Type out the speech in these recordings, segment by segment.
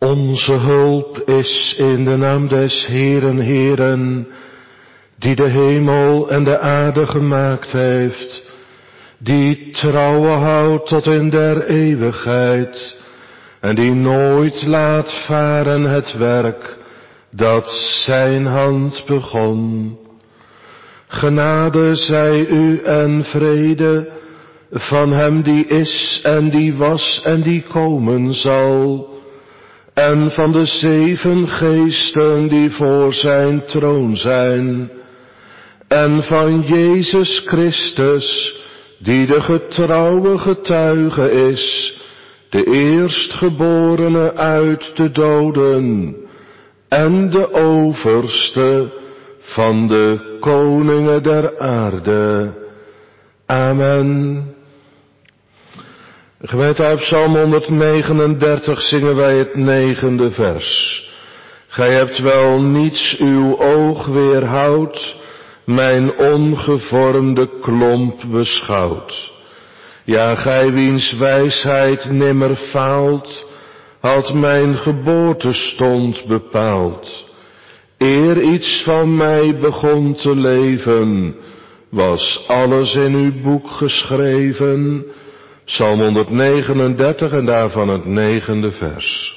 Onze hulp is in de naam des Heeren, Heeren, die de hemel en de aarde gemaakt heeft, die trouwe houdt tot in der eeuwigheid, en die nooit laat varen het werk dat zijn hand begon. Genade zij u en vrede van hem die is en die was en die komen zal, en van de 7 geesten die voor zijn troon zijn, en van Jezus Christus, die de getrouwe getuige is, de eerstgeborene uit de doden, en de overste van de koningen der aarde. Amen. Gemeente, uit Psalm 139 zingen wij het 9e vers. Gij hebt wel niets uw oog weerhoudt, mijn ongevormde klomp beschouwt. Ja, gij wiens wijsheid nimmer faalt, had mijn geboortestond bepaald. Eer iets van mij begon te leven, was alles in uw boek geschreven. Psalm 139 en daarvan het 9e vers.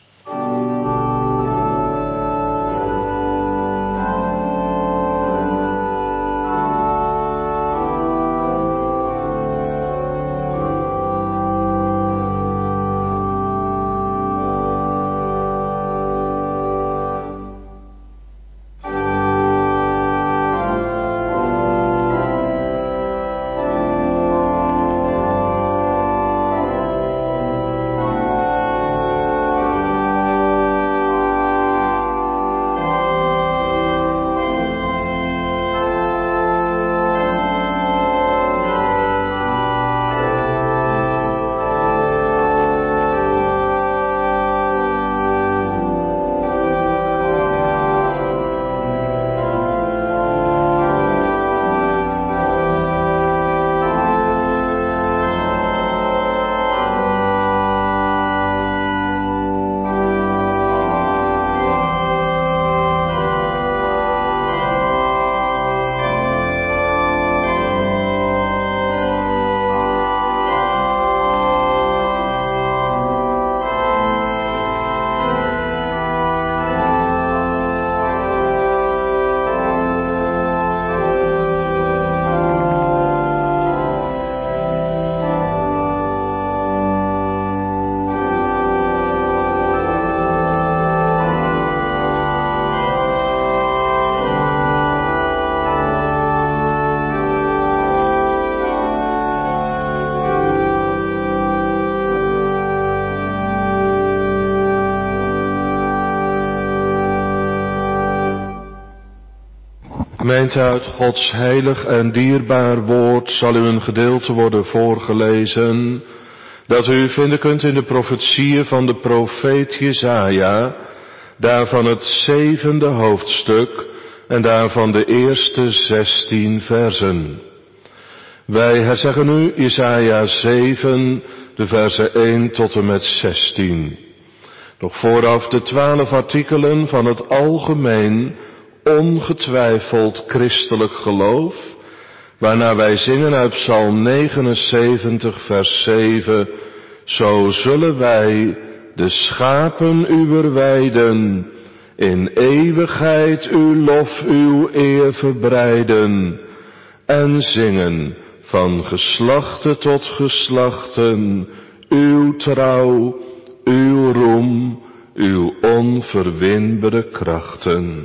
Gemeente, uit Gods heilig en dierbaar woord zal u een gedeelte worden voorgelezen, dat u vinden kunt in de profetieën van de profeet Jesaja, daarvan het 7e hoofdstuk en daarvan de eerste 16 versen. Wij herzeggen nu Jesaja 7, de versen 1 tot en met 16. Nog vooraf de 12 artikelen van het algemeen, ongetwijfeld christelijk geloof, waarna wij zingen uit Psalm 79 vers 7, zo zullen wij de schapen uwer weiden, in eeuwigheid uw lof, uw eer verbreiden, en zingen van geslachte tot geslachten, uw trouw, uw roem, uw onverwinbare krachten.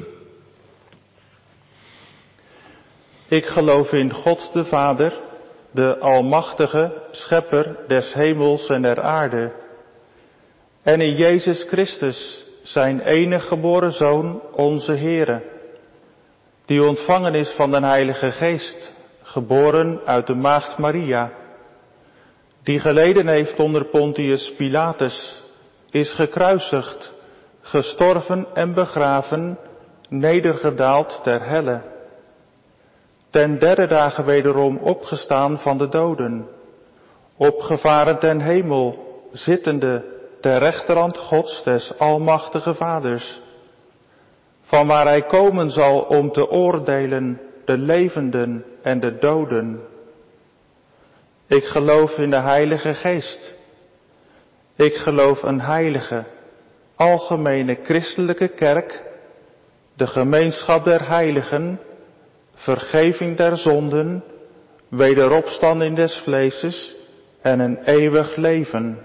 Ik geloof in God de Vader, de Almachtige, Schepper des hemels en der aarde, en in Jezus Christus, zijn enige geboren Zoon, onze Heere, die ontvangen is van den Heilige Geest, geboren uit de maagd Maria, die geleden heeft onder Pontius Pilatus, is gekruisigd, gestorven en begraven, nedergedaald ter helle. Ten 3e dagen wederom opgestaan van de doden, opgevaren ten hemel, zittende ter rechterhand Gods des almachtige Vaders, van waar hij komen zal om te oordelen de levenden en de doden. Ik geloof in de Heilige Geest. Ik geloof een heilige, algemene christelijke kerk, de gemeenschap der heiligen, vergeving der zonden, wederopstanding des vleeses en een eeuwig leven.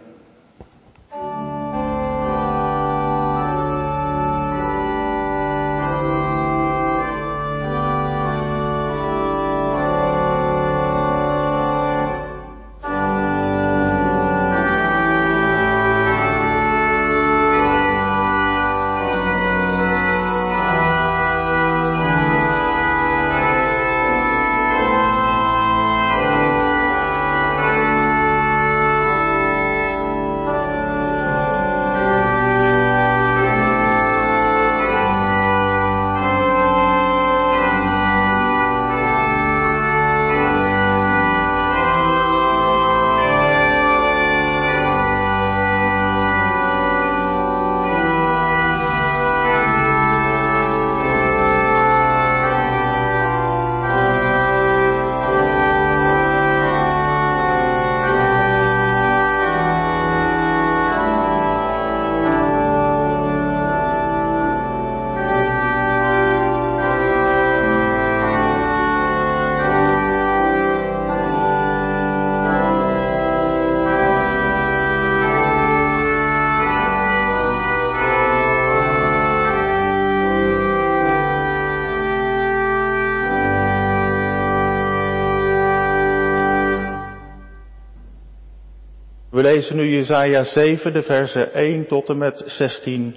We lezen nu Jesaja 7, de versen 1 tot en met 16.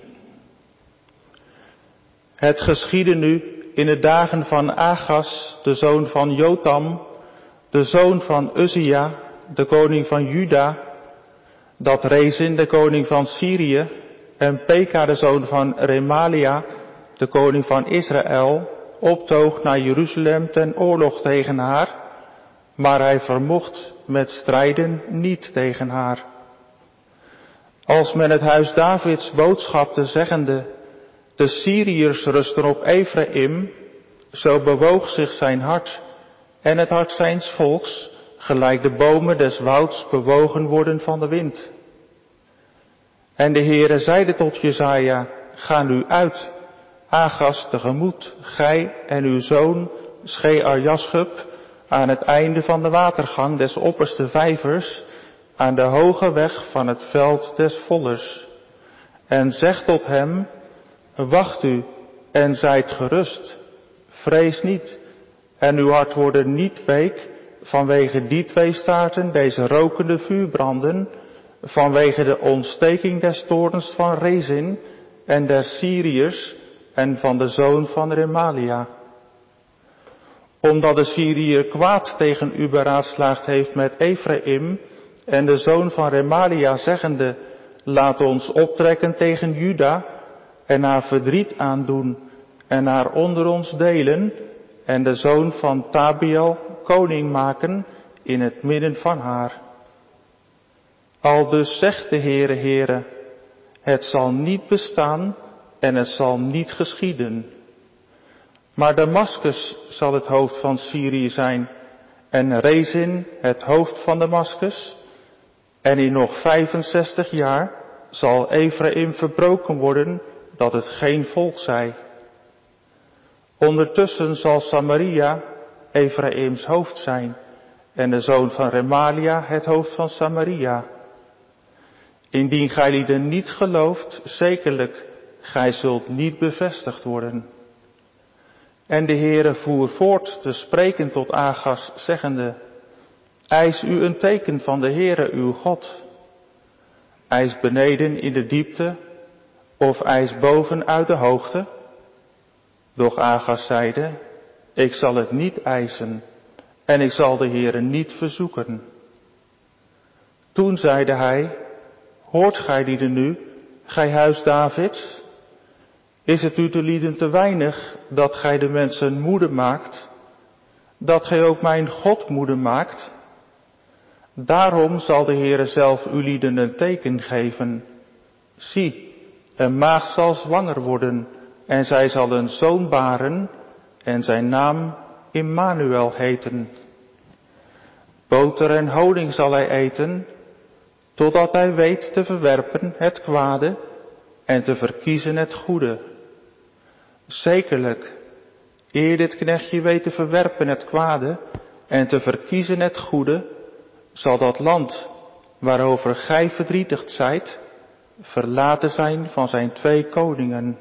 Het geschiedde nu in de dagen van Agas, de zoon van Jotam, de zoon van Uzia, de koning van Juda, dat Rezin, de koning van Syrië, en Peka, de zoon van Remalia, de koning van Israël, optoog naar Jeruzalem ten oorlog tegen haar, maar hij vermocht met strijden niet tegen haar. Als men het huis Davids boodschapte zeggende, de Syriërs rusten op Ephraim, zo bewoog zich zijn hart en het hart zijns volks, gelijk de bomen des wouds bewogen worden van de wind. En de Heere zeide tot Jesaja, ga nu uit, Agas tegemoet, gij en uw zoon Schear-Jaschub, aan het einde van de watergang des opperste vijvers, aan de hoge weg van het veld des vollers. En zeg tot hem, wacht u en zijt gerust, vrees niet, en uw hart worden niet week, vanwege die twee staarten, deze rokende vuurbranden, vanwege de ontsteking des toorns van Rezin en der Syriërs en van de zoon van Remalia. Omdat de Syriër kwaad tegen u beraadslaagd heeft met Ephraim en de zoon van Remalia zeggende, laat ons optrekken tegen Juda en haar verdriet aandoen en haar onder ons delen en de zoon van Tabiel koning maken in het midden van haar. Aldus zegt de Heere, het zal niet bestaan en het zal niet geschieden. Maar Damaskus zal het hoofd van Syrië zijn en Rezin het hoofd van Damaskus. En in nog 65 jaar zal Ephraim verbroken worden, dat het geen volk zij. Ondertussen zal Samaria Ephraims hoofd zijn en de zoon van Remalia het hoofd van Samaria. Indien gij lieden niet gelooft, zekerlijk, gij zult niet bevestigd worden. En de Heere voer voort te spreken tot Agas, zeggende, eis u een teken van de Heere uw God. Eis beneden in de diepte, of eis boven uit de hoogte? Doch Agas zeide, ik zal het niet eisen, en ik zal de Heere niet verzoeken. Toen zeide hij, hoort gij lieden nu, gij huis Davids? Is het u de lieden te weinig dat gij de mensen moede maakt, dat gij ook mijn God moede maakt? Daarom zal de Heere zelf uw lieden een teken geven. Zie, een maagd zal zwanger worden en zij zal een zoon baren en zijn naam Immanuel heten. Boter en honing zal hij eten, totdat hij weet te verwerpen het kwade en te verkiezen het goede. Zekerlijk, eer dit knechtje weet te verwerpen het kwade en te verkiezen het goede, zal dat land waarover gij verdrietigd zijt, verlaten zijn van zijn 2 koningen.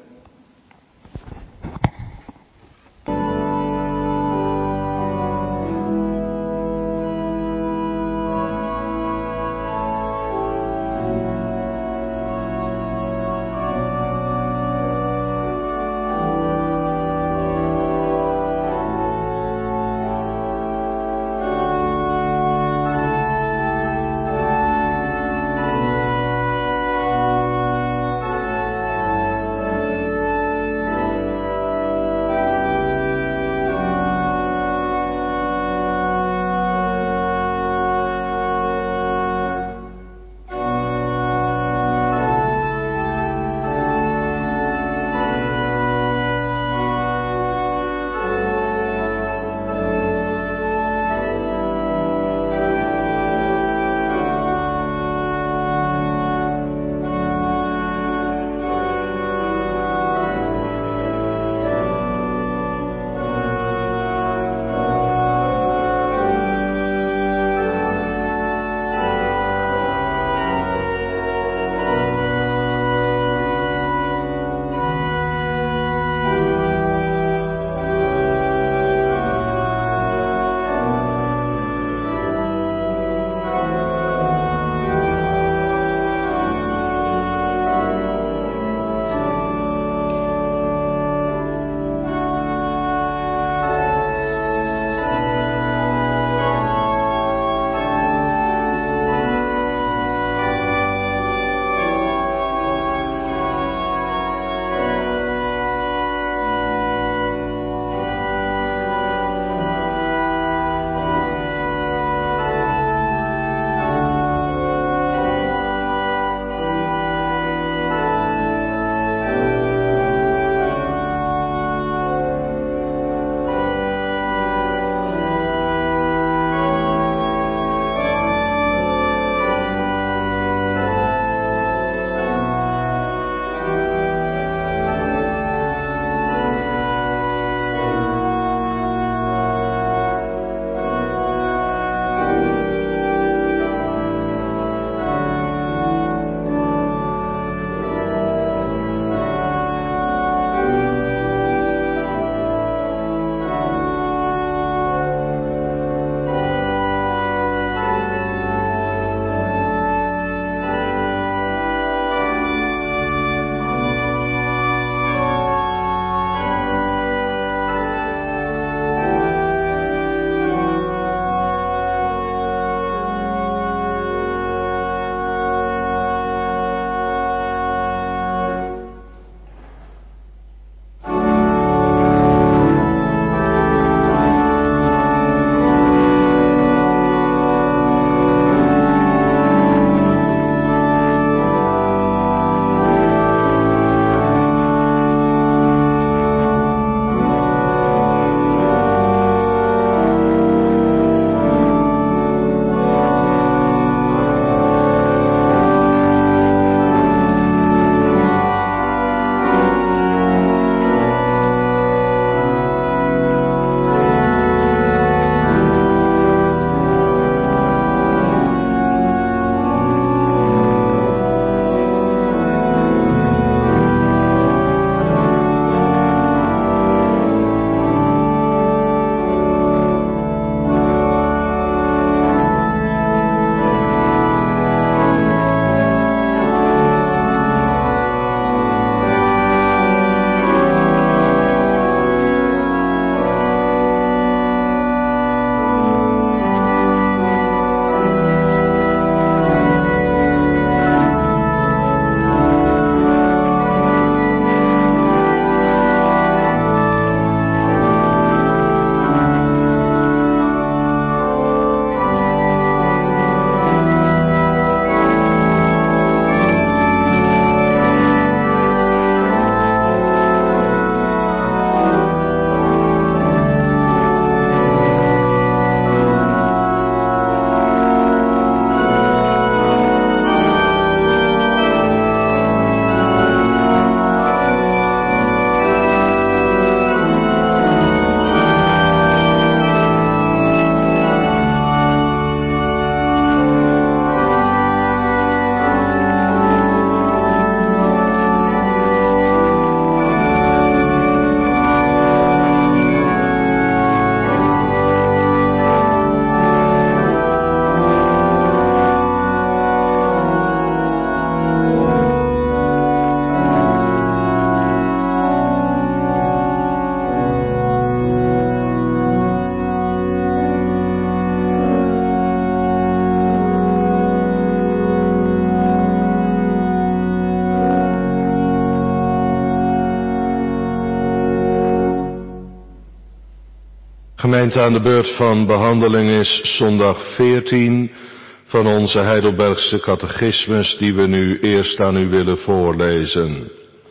Gemeente, aan de beurt van behandeling is zondag 14 van onze Heidelbergse catechismus die we nu eerst aan u willen voorlezen.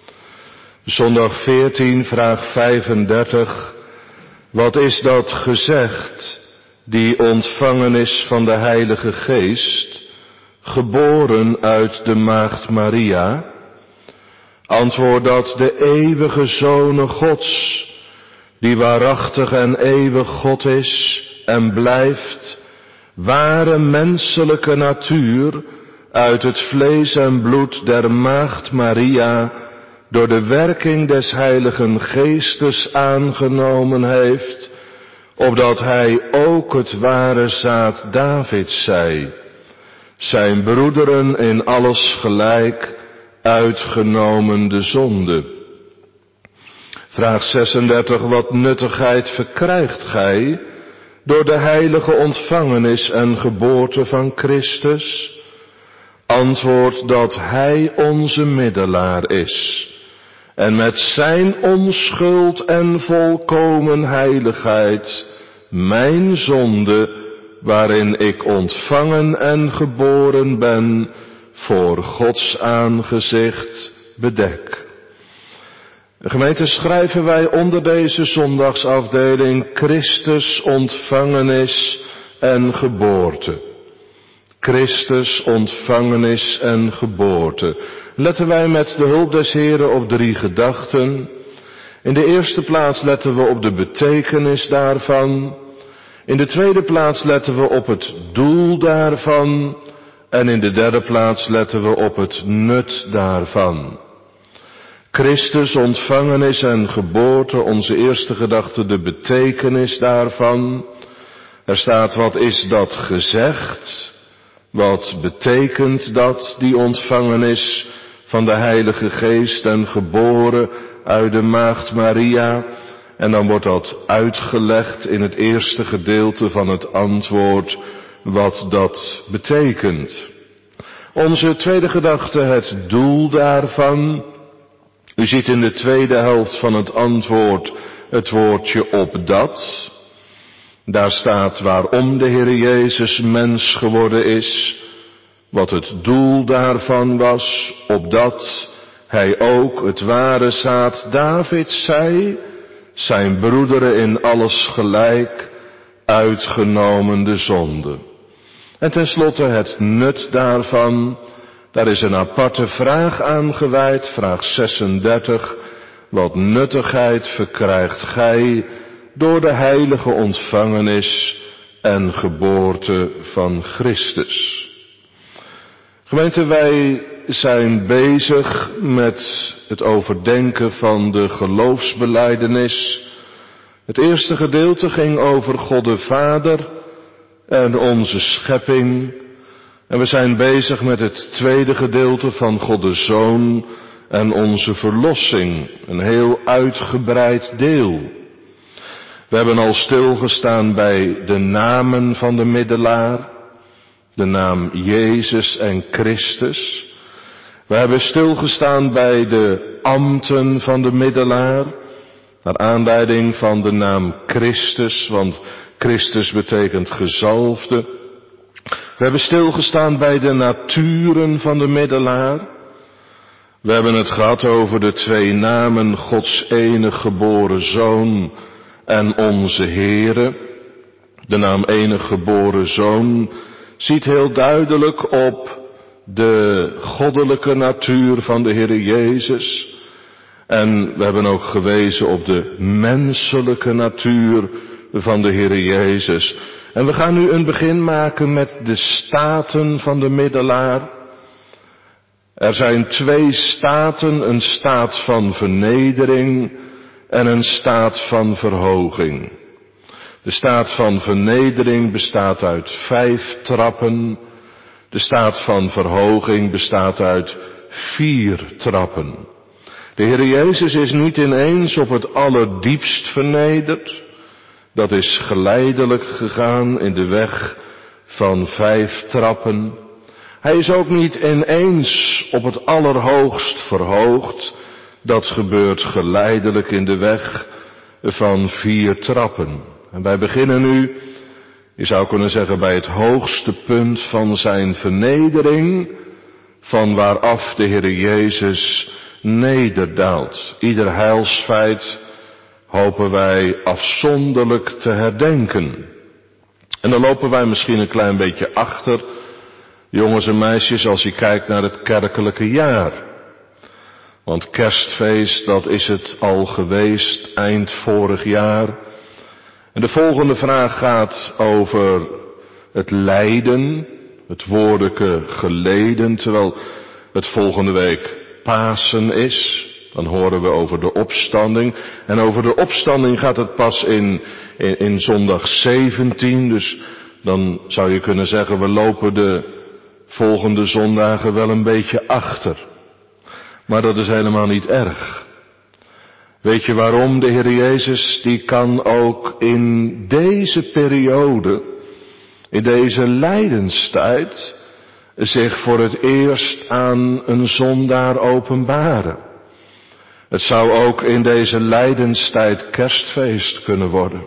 Zondag 14, vraag 35. Wat is dat gezegd, die ontvangen is van de Heilige Geest, geboren uit de Maagd Maria? Antwoord dat de eeuwige Zone Gods, die waarachtig en eeuwig God is en blijft, ware menselijke natuur uit het vlees en bloed der Maagd Maria door de werking des Heiligen Geestes aangenomen heeft, opdat hij ook het ware zaad Davids zij, zijn broederen in alles gelijk, uitgenomen de zonde. Vraag 36. Wat nuttigheid verkrijgt gij door de heilige ontvangenis en geboorte van Christus? Antwoord dat hij onze middelaar is en met zijn onschuld en volkomen heiligheid mijn zonde, waarin ik ontvangen en geboren ben, voor Gods aangezicht bedek. Gemeente, schrijven wij onder deze zondagsafdeling Christus ontvangenis en geboorte. Christus ontvangenis en geboorte. Letten wij met de hulp des Heren op 3 gedachten. In de eerste plaats letten we op de betekenis daarvan. In de tweede plaats letten we op het doel daarvan. En in de derde plaats letten we op het nut daarvan. Christus ontvangenis en geboorte, onze eerste gedachte, de betekenis daarvan. Er staat, wat is dat gezegd? Wat betekent dat, die ontvangenis van de Heilige Geest en geboren uit de Maagd Maria? En dan wordt dat uitgelegd in het eerste gedeelte van het antwoord, wat dat betekent. Onze tweede gedachte, het doel daarvan. U ziet in de tweede helft van het antwoord het woordje opdat. Daar staat waarom de Heer Jezus mens geworden is, wat het doel daarvan was, opdat hij ook het ware zaad Davids zij, zijn broederen in alles gelijk, uitgenomen de zonde. En tenslotte het nut daarvan. Daar is een aparte vraag aan gewijd, vraag 36. Wat nuttigheid verkrijgt gij door de heilige ontvangenis en geboorte van Christus? Gemeente, wij zijn bezig met het overdenken van de geloofsbelijdenis. Het eerste gedeelte ging over God de Vader en onze schepping. En we zijn bezig met het tweede gedeelte van God de Zoon en onze verlossing. Een heel uitgebreid deel. We hebben al stilgestaan bij de namen van de middelaar. De naam Jezus en Christus. We hebben stilgestaan bij de ambten van de middelaar. Naar aanleiding van de naam Christus, want Christus betekent gezalfde. We hebben stilgestaan bij de naturen van de middelaar. We hebben het gehad over de 2 namen, Gods enige geboren Zoon en onze Heere. De naam enige geboren Zoon ziet heel duidelijk op de goddelijke natuur van de Heer Jezus. En we hebben ook gewezen op de menselijke natuur van de Heer Jezus. En we gaan nu een begin maken met de staten van de middelaar. Er zijn 2 staten, een staat van vernedering en een staat van verhoging. De staat van vernedering bestaat uit 5 trappen. De staat van verhoging bestaat uit 4 trappen. De Heer Jezus is niet ineens op het allerdiepst vernederd. Dat is geleidelijk gegaan in de weg van 5 trappen. Hij is ook niet ineens op het allerhoogst verhoogd. Dat gebeurt geleidelijk in de weg van 4 trappen. En wij beginnen nu, je zou kunnen zeggen, bij het hoogste punt van zijn vernedering, van waaraf de Heer Jezus nederdaalt. Ieder heilsfeit hopen wij afzonderlijk te herdenken. En dan lopen wij misschien een klein beetje achter, jongens en meisjes, als je kijkt naar het kerkelijke jaar. Want kerstfeest, dat is het al geweest eind vorig jaar. En de volgende vraag gaat over het lijden, het woordelijke geleden, terwijl het volgende week Pasen is. Dan horen we over de opstanding. En over de opstanding gaat het pas in zondag 17. Dus dan zou je kunnen zeggen, we lopen de volgende zondagen wel een beetje achter. Maar dat is helemaal niet erg. Weet je waarom? De Heer Jezus, die kan ook in deze periode, in deze lijdenstijd, zich voor het eerst aan een zondaar openbaren. Het zou ook in deze lijdenstijd kerstfeest kunnen worden.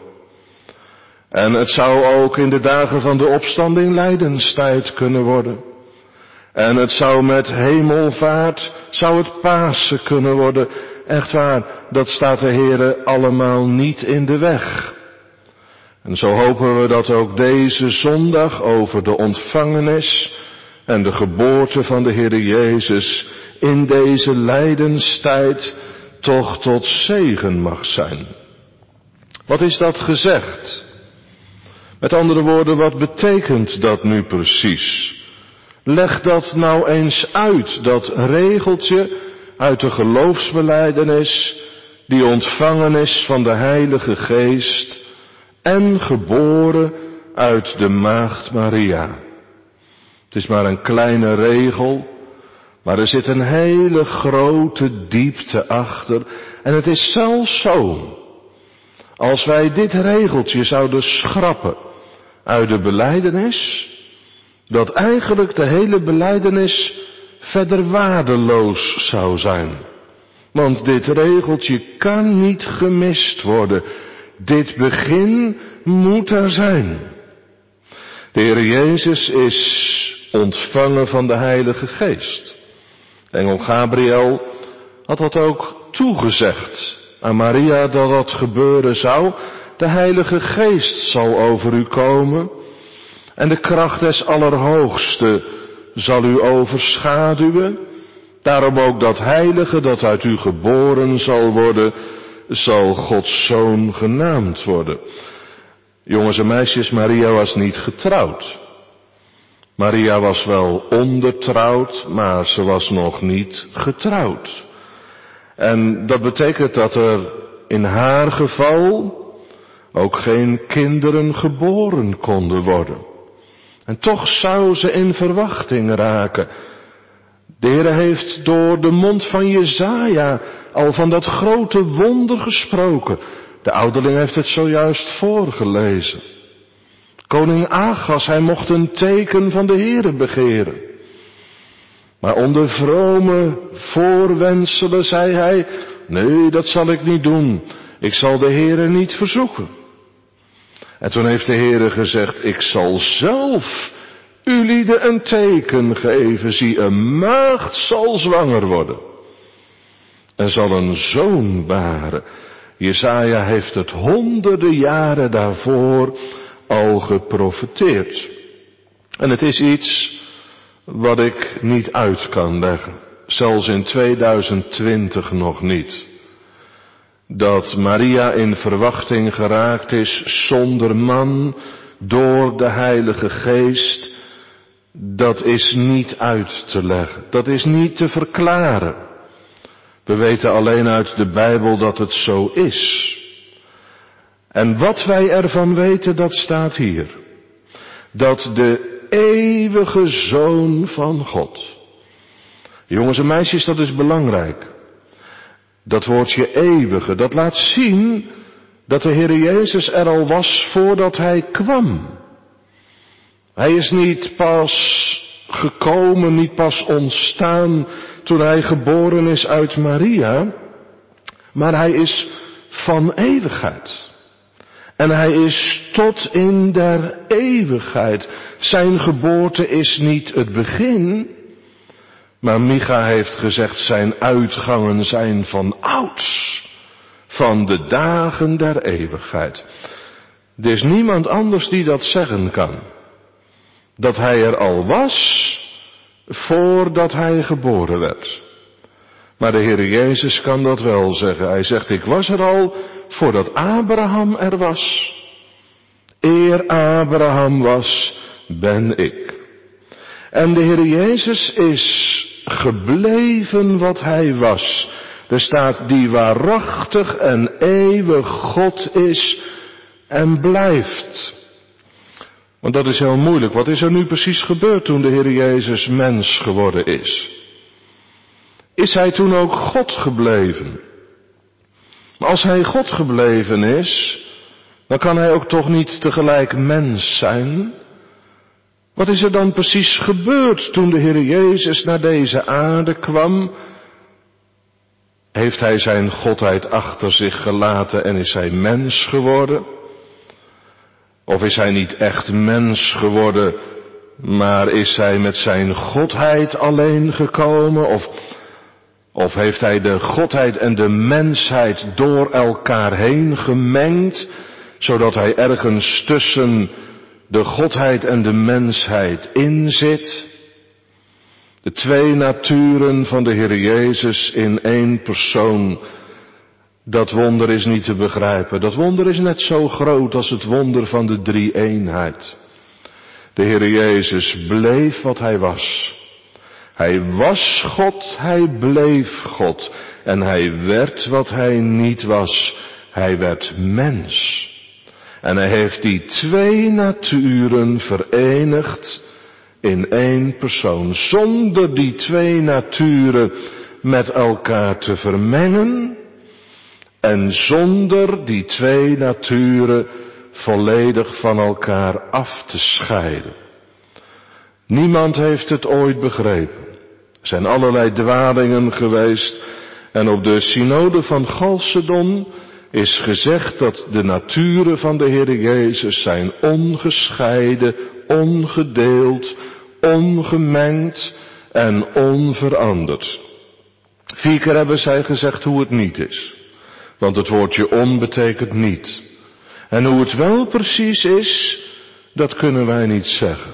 En het zou ook in de dagen van de opstanding lijdenstijd kunnen worden. En het zou met hemelvaart, zou het Pasen kunnen worden. Echt waar, dat staat de Heere allemaal niet in de weg. En zo hopen we dat ook deze zondag over de ontvangenis en de geboorte van de Heere Jezus in deze lijdenstijd toch tot zegen mag zijn. Wat is dat gezegd? Met andere woorden, wat betekent dat nu precies? Leg dat nou eens uit, dat regeltje uit de geloofsbelijdenis, die ontvangen is van de Heilige Geest en geboren uit de Maagd Maria. Het is maar een kleine regel, maar er zit een hele grote diepte achter. En het is zelfs zo, als wij dit regeltje zouden schrappen uit de belijdenis, dat eigenlijk de hele belijdenis verder waardeloos zou zijn. Want dit regeltje kan niet gemist worden. Dit begin moet er zijn. De Heer Jezus is ontvangen van de Heilige Geest. De engel Gabriel had dat ook toegezegd aan Maria, dat dat gebeuren zou. De Heilige Geest zal over u komen en de kracht des Allerhoogste zal u overschaduwen. Daarom ook dat heilige dat uit u geboren zal worden, zal Gods Zoon genaamd worden. Jongens en meisjes, Maria was niet getrouwd. Maria was wel ondertrouwd, maar ze was nog niet getrouwd. En dat betekent dat er in haar geval ook geen kinderen geboren konden worden. En toch zou ze in verwachting raken. De Heer heeft door de mond van Jesaja al van dat grote wonder gesproken. De ouderling heeft het zojuist voorgelezen. Koning Agas, hij mocht een teken van de Heere begeren. Maar onder vrome voorwendselen zei hij, nee, dat zal ik niet doen. Ik zal de Heere niet verzoeken. En toen heeft de Heere gezegd, ik zal zelf ulieden een teken geven. Zie, een maagd zal zwanger worden en zal een zoon baren. Jesaja heeft het honderden jaren daarvoor al geprofeteerd. En het is iets wat ik niet uit kan leggen. Zelfs in 2020 nog niet. Dat Maria in verwachting geraakt is zonder man door de Heilige Geest. Dat is niet uit te leggen. Dat is niet te verklaren. We weten alleen uit de Bijbel dat het zo is. En wat wij ervan weten, dat staat hier. Dat de eeuwige Zoon van God. Jongens en meisjes, dat is belangrijk. Dat woordje eeuwige, dat laat zien dat de Heer Jezus er al was voordat Hij kwam. Hij is niet pas gekomen, niet pas ontstaan toen Hij geboren is uit Maria, maar Hij is van eeuwigheid. En hij is tot in der eeuwigheid. Zijn geboorte is niet het begin, maar Micha heeft gezegd zijn uitgangen zijn van ouds, van de dagen der eeuwigheid. Er is niemand anders die dat zeggen kan. Dat hij er al was voordat hij geboren werd. Maar de Heer Jezus kan dat wel zeggen. Hij zegt, ik was er al voordat Abraham er was. Eer Abraham was, ben ik. En de Heer Jezus is gebleven wat hij was. Er staat die waarachtig en eeuwig God is en blijft. Want dat is heel moeilijk. Wat is er nu precies gebeurd toen de Heer Jezus mens geworden is? Is hij toen ook God gebleven? Maar als hij God gebleven is, dan kan hij ook toch niet tegelijk mens zijn? Wat is er dan precies gebeurd toen de Heer Jezus naar deze aarde kwam? Heeft hij zijn godheid achter zich gelaten en is hij mens geworden? Of is hij niet echt mens geworden, maar is hij met zijn godheid alleen gekomen? Of heeft hij de godheid en de mensheid door elkaar heen gemengd, zodat hij ergens tussen de godheid en de mensheid in zit? De twee naturen van de Heer Jezus in één persoon, dat wonder is niet te begrijpen. Dat wonder is net zo groot als het wonder van de drie-eenheid. De Heer Jezus bleef wat hij was. Hij was God, hij bleef God. En hij werd wat hij niet was. Hij werd mens. En hij heeft die twee naturen verenigd in één persoon. Zonder die twee naturen met elkaar te vermengen. En zonder die twee naturen volledig van elkaar af te scheiden. Niemand heeft het ooit begrepen. Er zijn allerlei dwalingen geweest. En op de synode van Chalcedon is gezegd dat de naturen van de Heer Jezus zijn ongescheiden, ongedeeld, ongemengd en onveranderd. 4 keer hebben zij gezegd hoe het niet is. Want het woordje on betekent niet. En hoe het wel precies is, dat kunnen wij niet zeggen.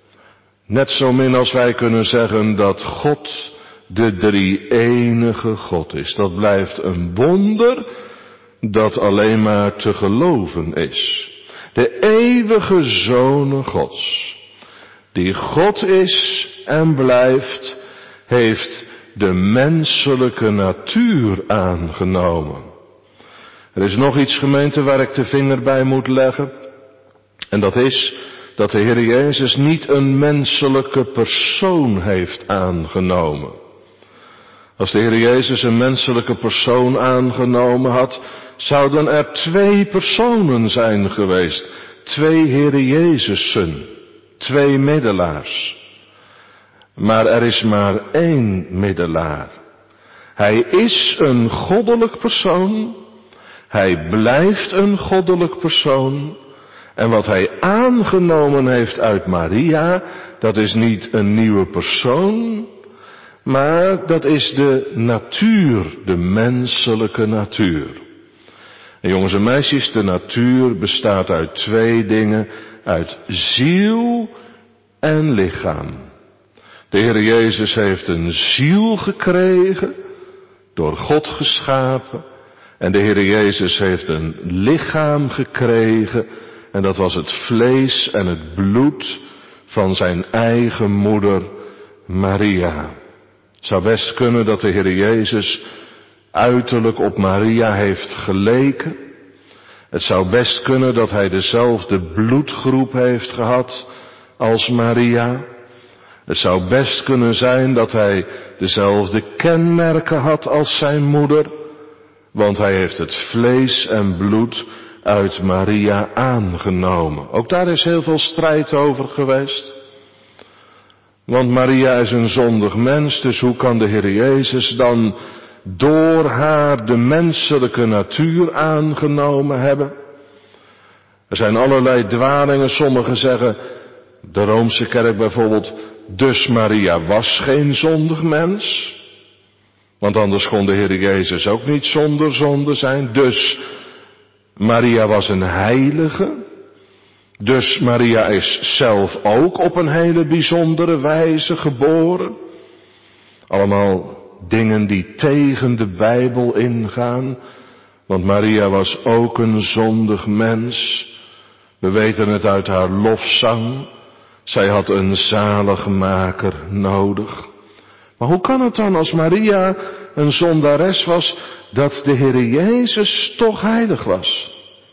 Net zo min als wij kunnen zeggen dat God de drie-enige God is. Dat blijft een wonder dat alleen maar te geloven is. De eeuwige Zoon Gods, die God is en blijft, heeft de menselijke natuur aangenomen. Er is nog iets, gemeente, waar ik de vinger bij moet leggen. En dat is dat de Heer Jezus niet een menselijke persoon heeft aangenomen. Als de Heer Jezus een menselijke persoon aangenomen had, zouden er 2 personen zijn geweest. 2 Heer Jezusen, 2 middelaars. Maar er is maar 1 middelaar. Hij is een goddelijk persoon. Hij blijft een goddelijk persoon. En wat hij aangenomen heeft uit Maria, dat is niet een nieuwe persoon, maar dat is de natuur, de menselijke natuur. En jongens en meisjes, de natuur bestaat uit 2 dingen, uit ziel en lichaam. De Heer Jezus heeft een ziel gekregen, door God geschapen. En de Heer Jezus heeft een lichaam gekregen. En dat was het vlees en het bloed van zijn eigen moeder Maria. Het zou best kunnen dat de Heer Jezus uiterlijk op Maria heeft geleken. Het zou best kunnen dat hij dezelfde bloedgroep heeft gehad als Maria. Het zou best kunnen zijn dat hij dezelfde kenmerken had als zijn moeder. Want hij heeft het vlees en bloed uit Maria aangenomen. Ook daar is heel veel strijd over geweest. Want Maria is een zondig mens, dus hoe kan de Heer Jezus dan door haar de menselijke natuur aangenomen hebben? Er zijn allerlei dwalingen. Sommigen zeggen, de Roomse kerk bijvoorbeeld, dus Maria was geen zondig mens. Want anders kon de Heer Jezus ook niet zonder zonde zijn. Dus Maria was een heilige. Dus Maria is zelf ook op een hele bijzondere wijze geboren. Allemaal dingen die tegen de Bijbel ingaan. Want Maria was ook een zondig mens. We weten het uit haar lofzang. Zij had een zaligmaker nodig. Maar hoe kan het dan als Maria een zondares was, dat de Heer Jezus toch heilig was?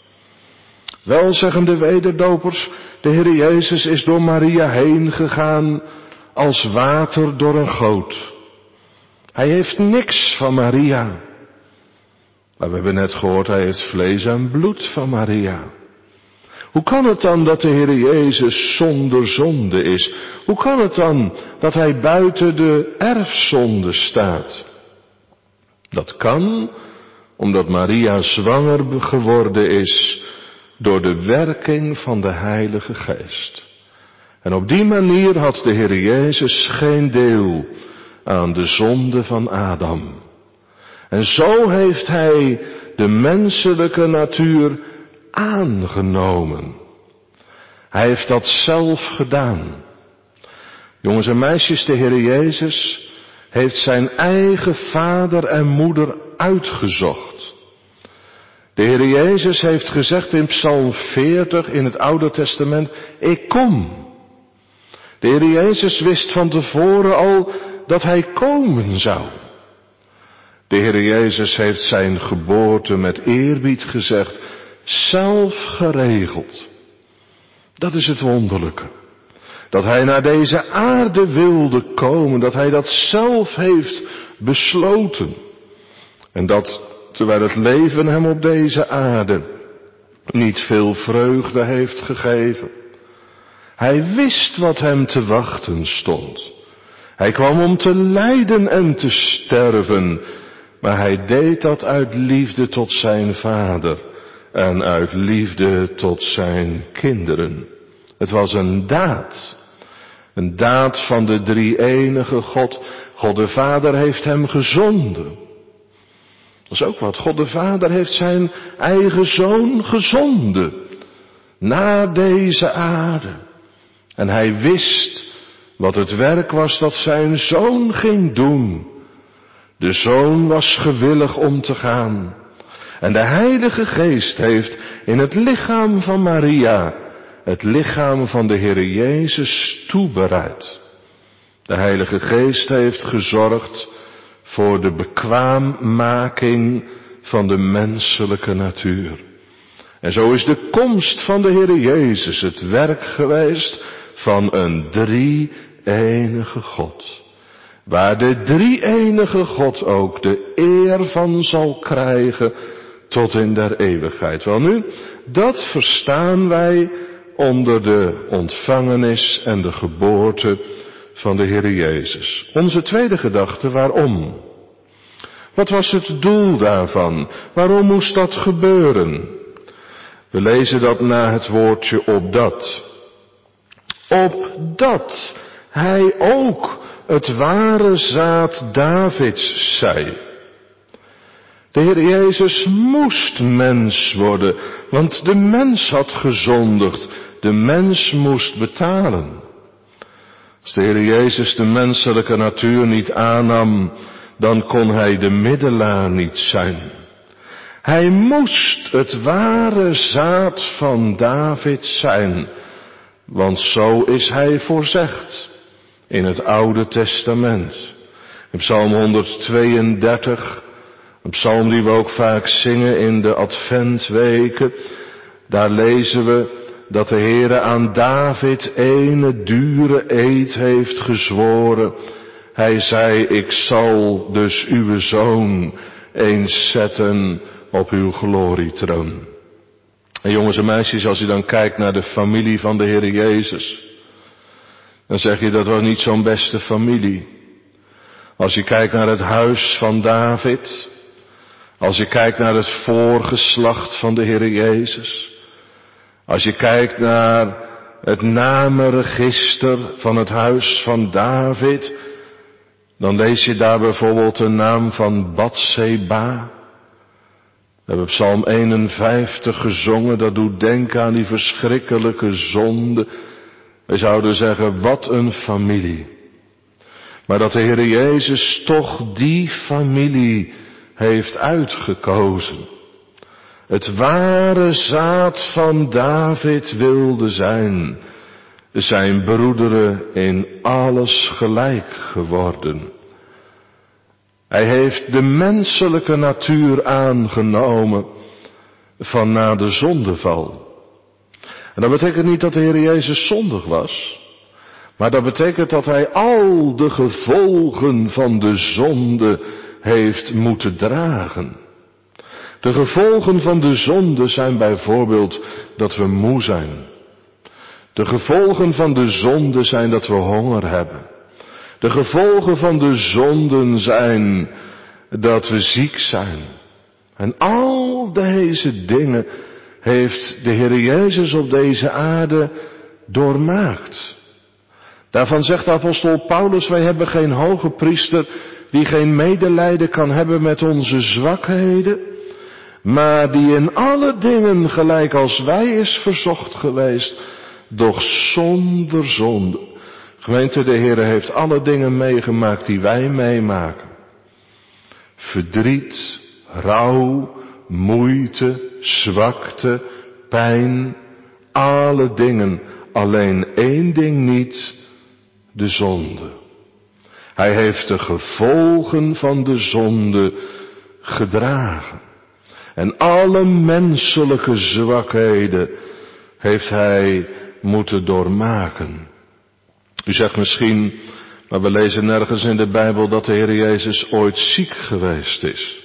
Wel, zeggen de wederdopers, de Heer Jezus is door Maria heen gegaan als water door een goot. Hij heeft niks van Maria. Maar we hebben net gehoord, hij heeft vlees en bloed van Maria. Hoe kan het dan dat de Heer Jezus zonder zonde is? Hoe kan het dan dat hij buiten de erfzonde staat? Dat kan omdat Maria zwanger geworden is door de werking van de Heilige Geest. En op die manier had de Heer Jezus geen deel aan de zonde van Adam. En zo heeft hij de menselijke natuur aangenomen. Hij heeft dat zelf gedaan. Jongens en meisjes, de Heer Jezus heeft zijn eigen vader en moeder uitgezocht. De Heer Jezus heeft gezegd in Psalm 40 in het Oude Testament, ik kom. De Heer Jezus wist van tevoren al dat hij komen zou. De Heer Jezus heeft zijn geboorte met eerbied gezegd, zelf geregeld. Dat is het wonderlijke. Dat hij naar deze aarde wilde komen, dat hij dat zelf heeft besloten. En dat terwijl het leven hem op deze aarde niet veel vreugde heeft gegeven. Hij wist wat hem te wachten stond. Hij kwam om te lijden en te sterven, maar hij deed dat uit liefde tot zijn vader en uit liefde tot zijn kinderen. Het was een daad van de drie-enige God. God de Vader heeft hem gezonden. Dat is ook wat. God de Vader heeft zijn eigen zoon gezonden naar deze aarde. En hij wist wat het werk was dat zijn zoon ging doen. De zoon was gewillig om te gaan. En de Heilige Geest heeft in het lichaam van Maria het lichaam van de Heer Jezus toebereid. De Heilige Geest heeft gezorgd voor de bekwaammaking van de menselijke natuur. En zo is de komst van de Heer Jezus het werk geweest van een drie-enige God. Waar de drie-enige God ook de eer van zal krijgen tot in der eeuwigheid. Welnu, dat verstaan wij onder de ontvangenis en de geboorte van de Heer Jezus. Onze tweede gedachte, waarom? Wat was het doel daarvan? Waarom moest dat gebeuren? We lezen dat na het woordje opdat. Opdat hij ook het ware zaad Davids zij. De Heer Jezus moest mens worden, want de mens had gezondigd. De mens moest betalen. Als de Heer Jezus de menselijke natuur niet aannam, dan kon hij de middelaar niet zijn. Hij moest het ware zaad van David zijn, want zo is hij voorzegd in het Oude Testament. In Psalm 132, een psalm die we ook vaak zingen in de Adventweken, daar lezen we dat de Heere aan David ene dure eed heeft gezworen. Hij zei, ik zal dus uw zoon eens zetten op uw glorietroon. En jongens en meisjes, als u dan kijkt naar de familie van de Heer Jezus, dan zeg je dat was niet zo'n beste familie. Als je kijkt naar het huis van David, als je kijkt naar het voorgeslacht van de Heer Jezus, Als je kijkt naar het namenregister van het huis van David, dan lees je daar bijvoorbeeld de naam van Batseba. We hebben Psalm 51 gezongen, dat doet denken aan die verschrikkelijke zonde. Wij zouden zeggen, wat een familie. Maar dat de Heer Jezus toch die familie heeft uitgekozen. Het ware zaad van David wilde zijn broederen in alles gelijk geworden. Hij heeft de menselijke natuur aangenomen van na de zondeval. En dat betekent niet dat de Heer Jezus zondig was, maar dat betekent dat hij al de gevolgen van de zonde heeft moeten dragen. De gevolgen van de zonde zijn bijvoorbeeld dat we moe zijn. De gevolgen van de zonde zijn dat we honger hebben. De gevolgen van de zonden zijn dat we ziek zijn. En al deze dingen heeft de Heer Jezus op deze aarde doormaakt. Daarvan zegt de apostel Paulus, wij hebben geen hoge priester die geen medelijden kan hebben met onze zwakheden, maar die in alle dingen gelijk als wij is verzocht geweest, doch zonder zonde. Gemeente, de Heer heeft alle dingen meegemaakt die wij meemaken. Verdriet, rouw, moeite, zwakte, pijn, alle dingen. Alleen één ding niet, de zonde. Hij heeft de gevolgen van de zonde gedragen. En alle menselijke zwakheden heeft hij moeten doormaken. U zegt misschien, maar we lezen nergens in de Bijbel dat de Heer Jezus ooit ziek geweest is.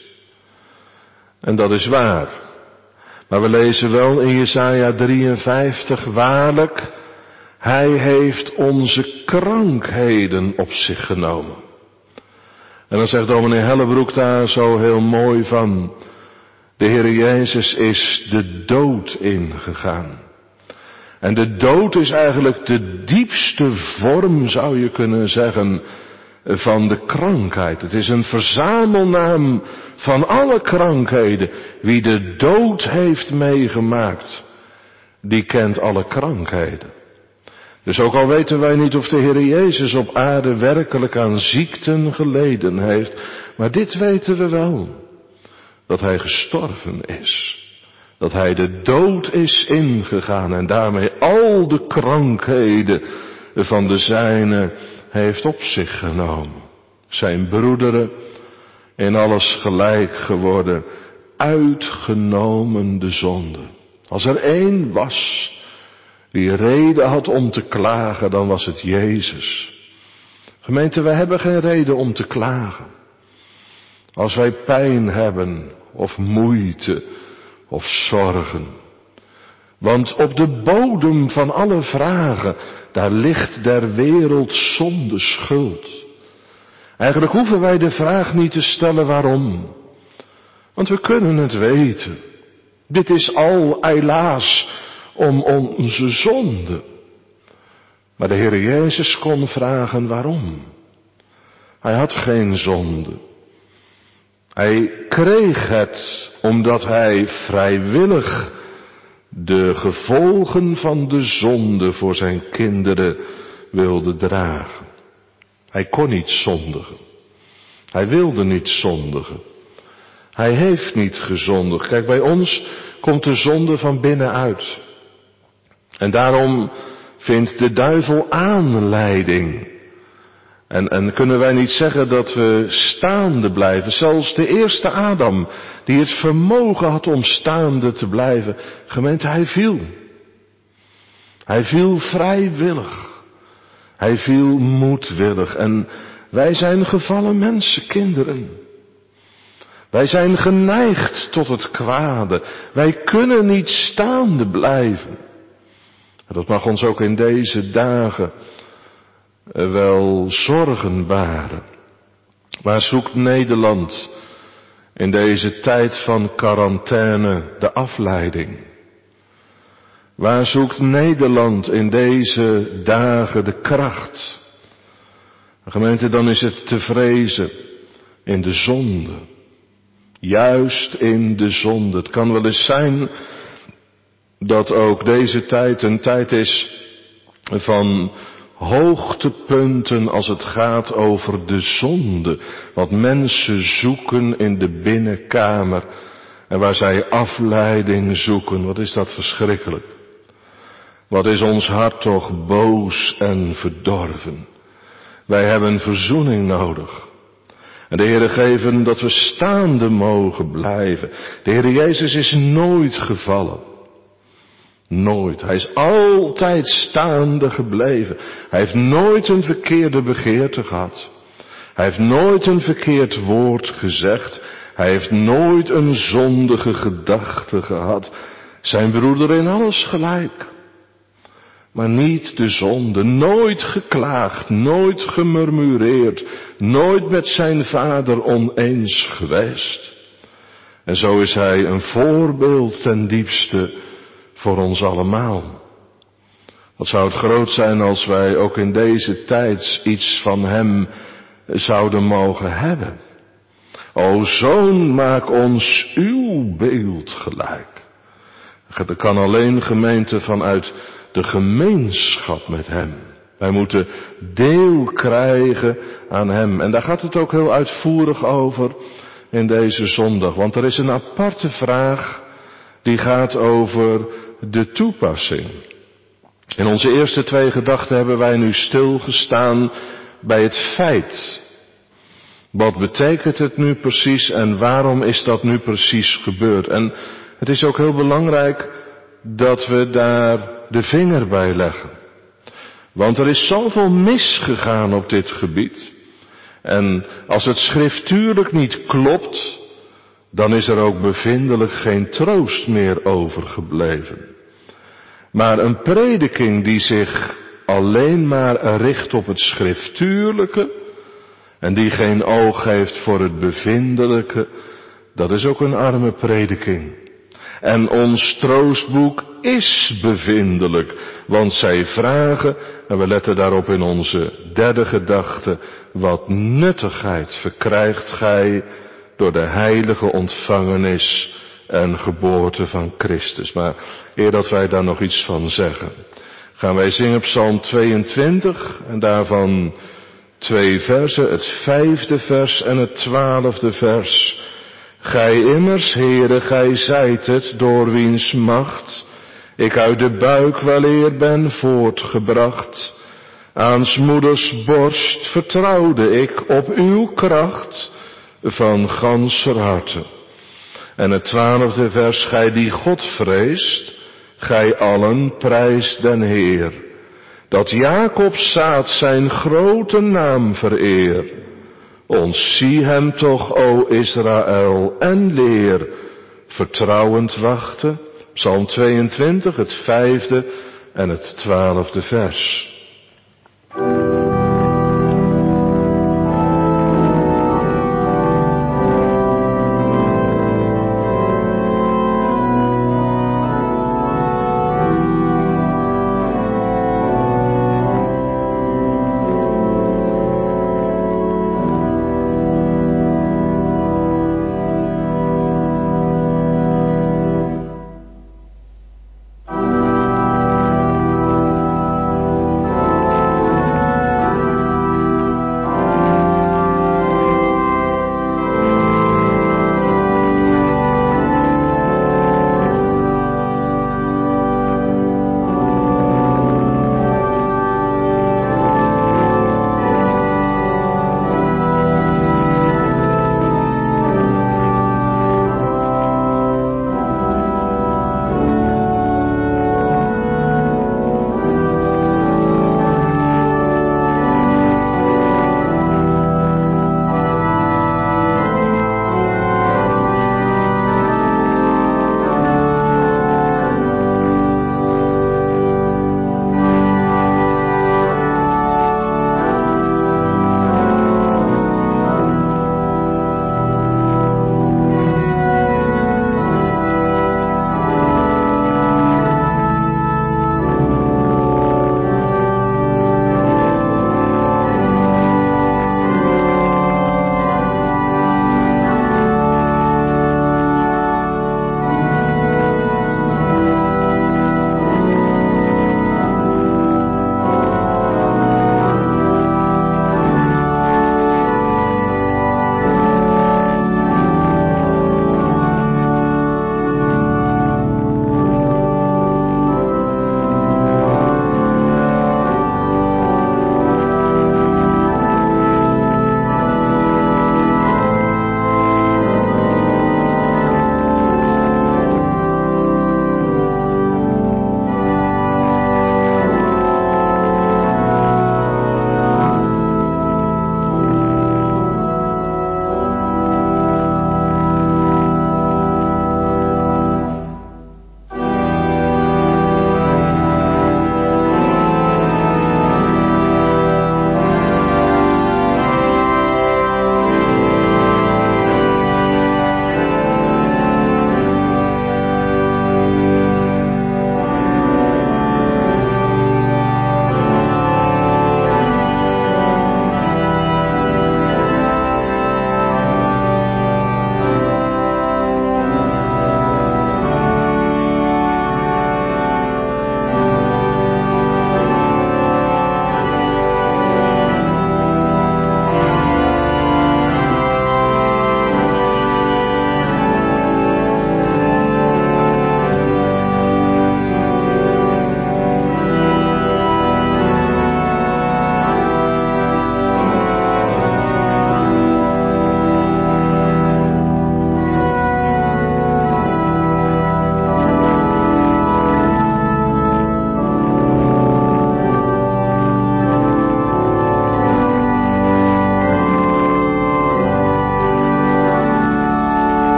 En dat is waar. Maar we lezen wel in Jesaja 53, waarlijk, hij heeft onze krankheden op zich genomen. En dan zegt dominee Hellebroek daar zo heel mooi van, de Heer Jezus is de dood ingegaan. En de dood is eigenlijk de diepste vorm, zou je kunnen zeggen, van de krankheid. Het is een verzamelnaam van alle krankheden. Wie de dood heeft meegemaakt, die kent alle krankheden. Dus ook al weten wij niet of de Heer Jezus op aarde werkelijk aan ziekten geleden heeft, maar dit weten we wel, dat hij gestorven is. Dat hij de dood is ingegaan en daarmee al de krankheden van de zijne heeft op zich genomen. Zijn broederen in alles gelijk geworden, uitgenomen de zonde. Als er één was die reden had om te klagen, dan was het Jezus. Gemeente, wij hebben geen reden om te klagen. Als wij pijn hebben of moeite of zorgen. Want op de bodem van alle vragen, daar ligt der wereld zonde schuld. Eigenlijk hoeven wij de vraag niet te stellen waarom. Want we kunnen het weten. Dit is al helaas om onze zonde. Maar de Heer Jezus kon vragen waarom. Hij had geen zonde. Hij kreeg het omdat hij vrijwillig de gevolgen van de zonde voor zijn kinderen wilde dragen. Hij kon niet zondigen. Hij wilde niet zondigen. Hij heeft niet gezondigd. Kijk, bij ons komt de zonde van binnenuit. En daarom vindt de duivel aanleiding. En kunnen wij niet zeggen dat we staande blijven. Zelfs de eerste Adam, die het vermogen had om staande te blijven. Gemeente, hij viel. Hij viel vrijwillig. Hij viel moedwillig. En wij zijn gevallen mensen, kinderen. Wij zijn geneigd tot het kwade. Wij kunnen niet staande blijven. En dat mag ons ook in deze dagen wel zorgen baren. Waar zoekt Nederland in deze tijd van quarantaine de afleiding? Waar zoekt Nederland in deze dagen de kracht? Gemeente, dan is het te vrezen in de zonde. Juist in de zonde. Het kan wel eens zijn dat ook deze tijd een tijd is van hoogtepunten als het gaat over de zonde. Wat mensen zoeken in de binnenkamer en waar zij afleiding zoeken. Wat is dat verschrikkelijk. Wat is ons hart toch boos en verdorven. Wij hebben verzoening nodig. En de Heere geven dat we staande mogen blijven. De Heere Jezus is nooit gevallen. Nooit. Hij is altijd staande gebleven. Hij heeft nooit een verkeerde begeerte gehad. Hij heeft nooit een verkeerd woord gezegd. Hij heeft nooit een zondige gedachte gehad. Zijn broeder in alles gelijk. Maar niet de zonde, nooit geklaagd, nooit gemurmureerd, nooit met zijn vader oneens geweest. En zo is hij een voorbeeld ten diepste voor ons allemaal. Wat zou het groot zijn als wij ook in deze tijd iets van hem zouden mogen hebben. O Zoon, maak ons uw beeld gelijk. Dat kan alleen, gemeente, vanuit de gemeenschap met hem. Wij moeten deel krijgen aan hem. En daar gaat het ook heel uitvoerig over in deze zondag. Want er is een aparte vraag die gaat over de toepassing. In onze eerste 2 gedachten hebben wij nu stilgestaan bij het feit. Wat betekent het nu precies en waarom is dat nu precies gebeurd? En het is ook heel belangrijk dat we daar de vinger bij leggen. Want er is zoveel misgegaan op dit gebied. En als het schriftuurlijk niet klopt, dan is er ook bevindelijk geen troost meer overgebleven. Maar een prediking die zich alleen maar richt op het schriftuurlijke en die geen oog heeft voor het bevindelijke, dat is ook een arme prediking. En ons troostboek is bevindelijk, want zij vragen, en we letten daarop in onze 3e gedachte, wat nuttigheid verkrijgt gij door de heilige ontvangenis en geboorte van Christus. Maar eer dat wij daar nog iets van zeggen, gaan wij zingen Psalm 22 en daarvan 2 versen, het 5e vers en het 12e vers. Gij immers, Heere, gij zijt het, door wiens macht ik uit de buik weleer ben voortgebracht. Aan 's moeders borst vertrouwde ik op uw kracht van ganser harte. En het 12e vers, gij die God vreest, gij allen prijst den Heer. Dat Jacobs zaad zijn grote naam vereer. Ontzie hem toch, o Israël, en leer vertrouwend wachten. Psalm 22, het 5e en het 12e vers.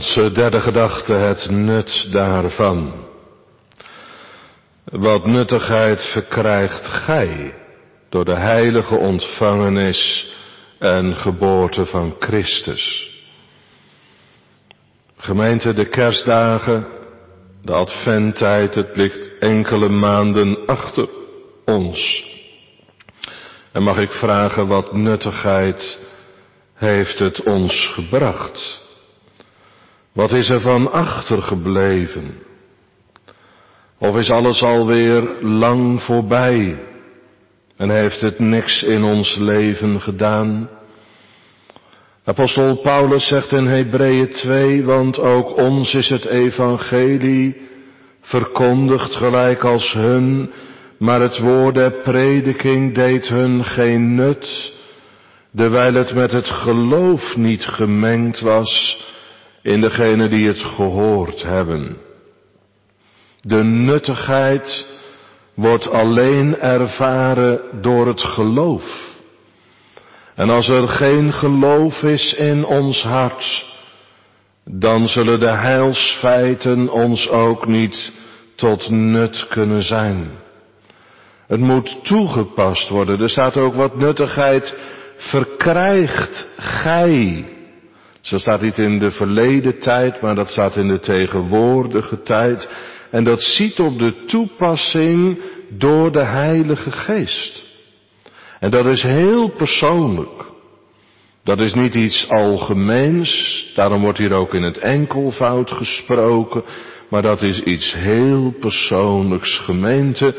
Onze derde gedachte, het nut daarvan. Wat nuttigheid verkrijgt gij door de heilige ontvangenis en geboorte van Christus. Gemeente, de kerstdagen, de adventtijd, het ligt enkele maanden achter ons. En mag ik vragen, wat nuttigheid heeft het ons gebracht? Wat is er van achtergebleven? Of is alles alweer lang voorbij en heeft het niks in ons leven gedaan? Apostel Paulus zegt in Hebreeën 2, want ook ons is het evangelie verkondigd gelijk als hun, maar het woord der prediking deed hun geen nut, dewijl het met het geloof niet gemengd was in degenen die het gehoord hebben. De nuttigheid wordt alleen ervaren door het geloof. En als er geen geloof is in ons hart, dan zullen de heilsfeiten ons ook niet tot nut kunnen zijn. Het moet toegepast worden. Er staat ook wat nuttigheid verkrijgt gij. Zo staat niet in de verleden tijd, maar dat staat in de tegenwoordige tijd. En dat ziet op de toepassing door de Heilige Geest. En dat is heel persoonlijk. Dat is niet iets algemeens, daarom wordt hier ook in het enkelvoud gesproken, maar dat is iets heel persoonlijks, gemeente.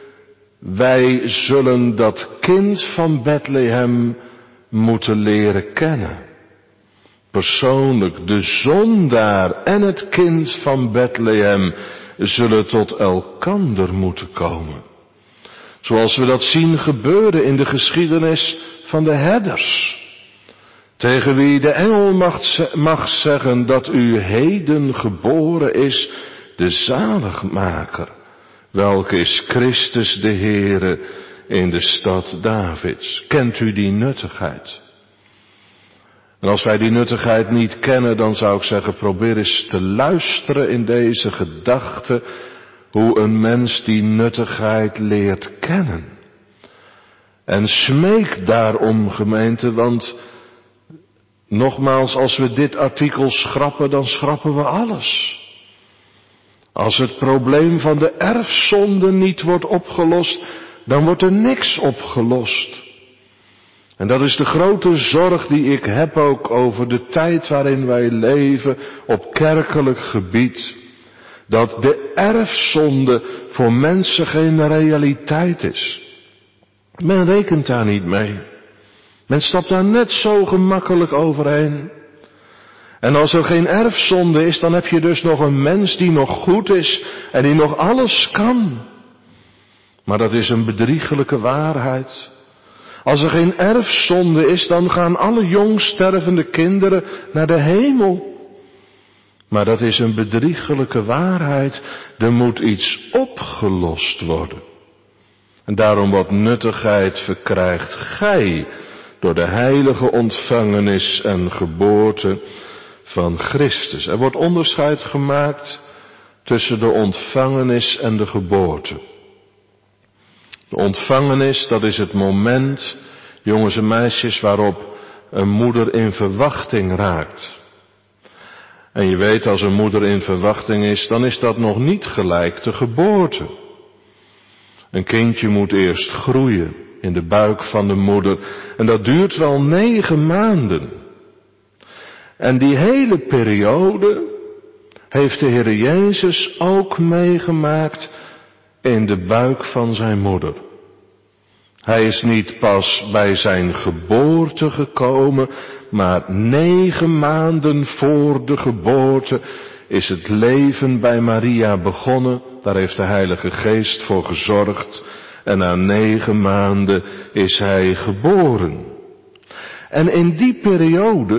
Wij zullen dat kind van Bethlehem moeten leren kennen. Persoonlijk, de zondaar en het kind van Bethlehem zullen tot elkander moeten komen. Zoals we dat zien gebeuren in de geschiedenis van de herders. Tegen wie de engel mag zeggen dat u heden geboren is, de zaligmaker. Welke is Christus de Heere in de stad Davids. Kent u die nuttigheid? En als wij die nuttigheid niet kennen, dan zou ik zeggen, probeer eens te luisteren in deze gedachte hoe een mens die nuttigheid leert kennen. En smeek daarom, gemeente, want nogmaals, als we dit artikel schrappen, dan schrappen we alles. Als het probleem van de erfzonde niet wordt opgelost, dan wordt er niks opgelost. En dat is de grote zorg die ik heb ook over de tijd waarin wij leven op kerkelijk gebied. Dat de erfzonde voor mensen geen realiteit is. Men rekent daar niet mee. Men stapt daar net zo gemakkelijk overheen. En als er geen erfzonde is, dan heb je dus nog een mens die nog goed is en die nog alles kan. Maar dat is een bedriegelijke waarheid. Als er geen erfzonde is, dan gaan alle jong stervende kinderen naar de hemel. Maar dat is een bedriegelijke waarheid. Er moet iets opgelost worden. En daarom wat nuttigheid verkrijgt gij door de heilige ontvangenis en geboorte van Christus. Er wordt onderscheid gemaakt tussen de ontvangenis en de geboorte. De ontvangenis, dat is het moment, jongens en meisjes, waarop een moeder in verwachting raakt. En je weet, als een moeder in verwachting is, dan is dat nog niet gelijk de geboorte. Een kindje moet eerst groeien in de buik van de moeder. En dat duurt wel 9 maanden. En die hele periode heeft de Heer Jezus ook meegemaakt in de buik van zijn moeder. Hij is niet pas bij zijn geboorte gekomen, maar 9 maanden voor de geboorte is het leven bij Maria begonnen. Daar heeft de Heilige Geest voor gezorgd. En na 9 maanden is hij geboren. En in die periode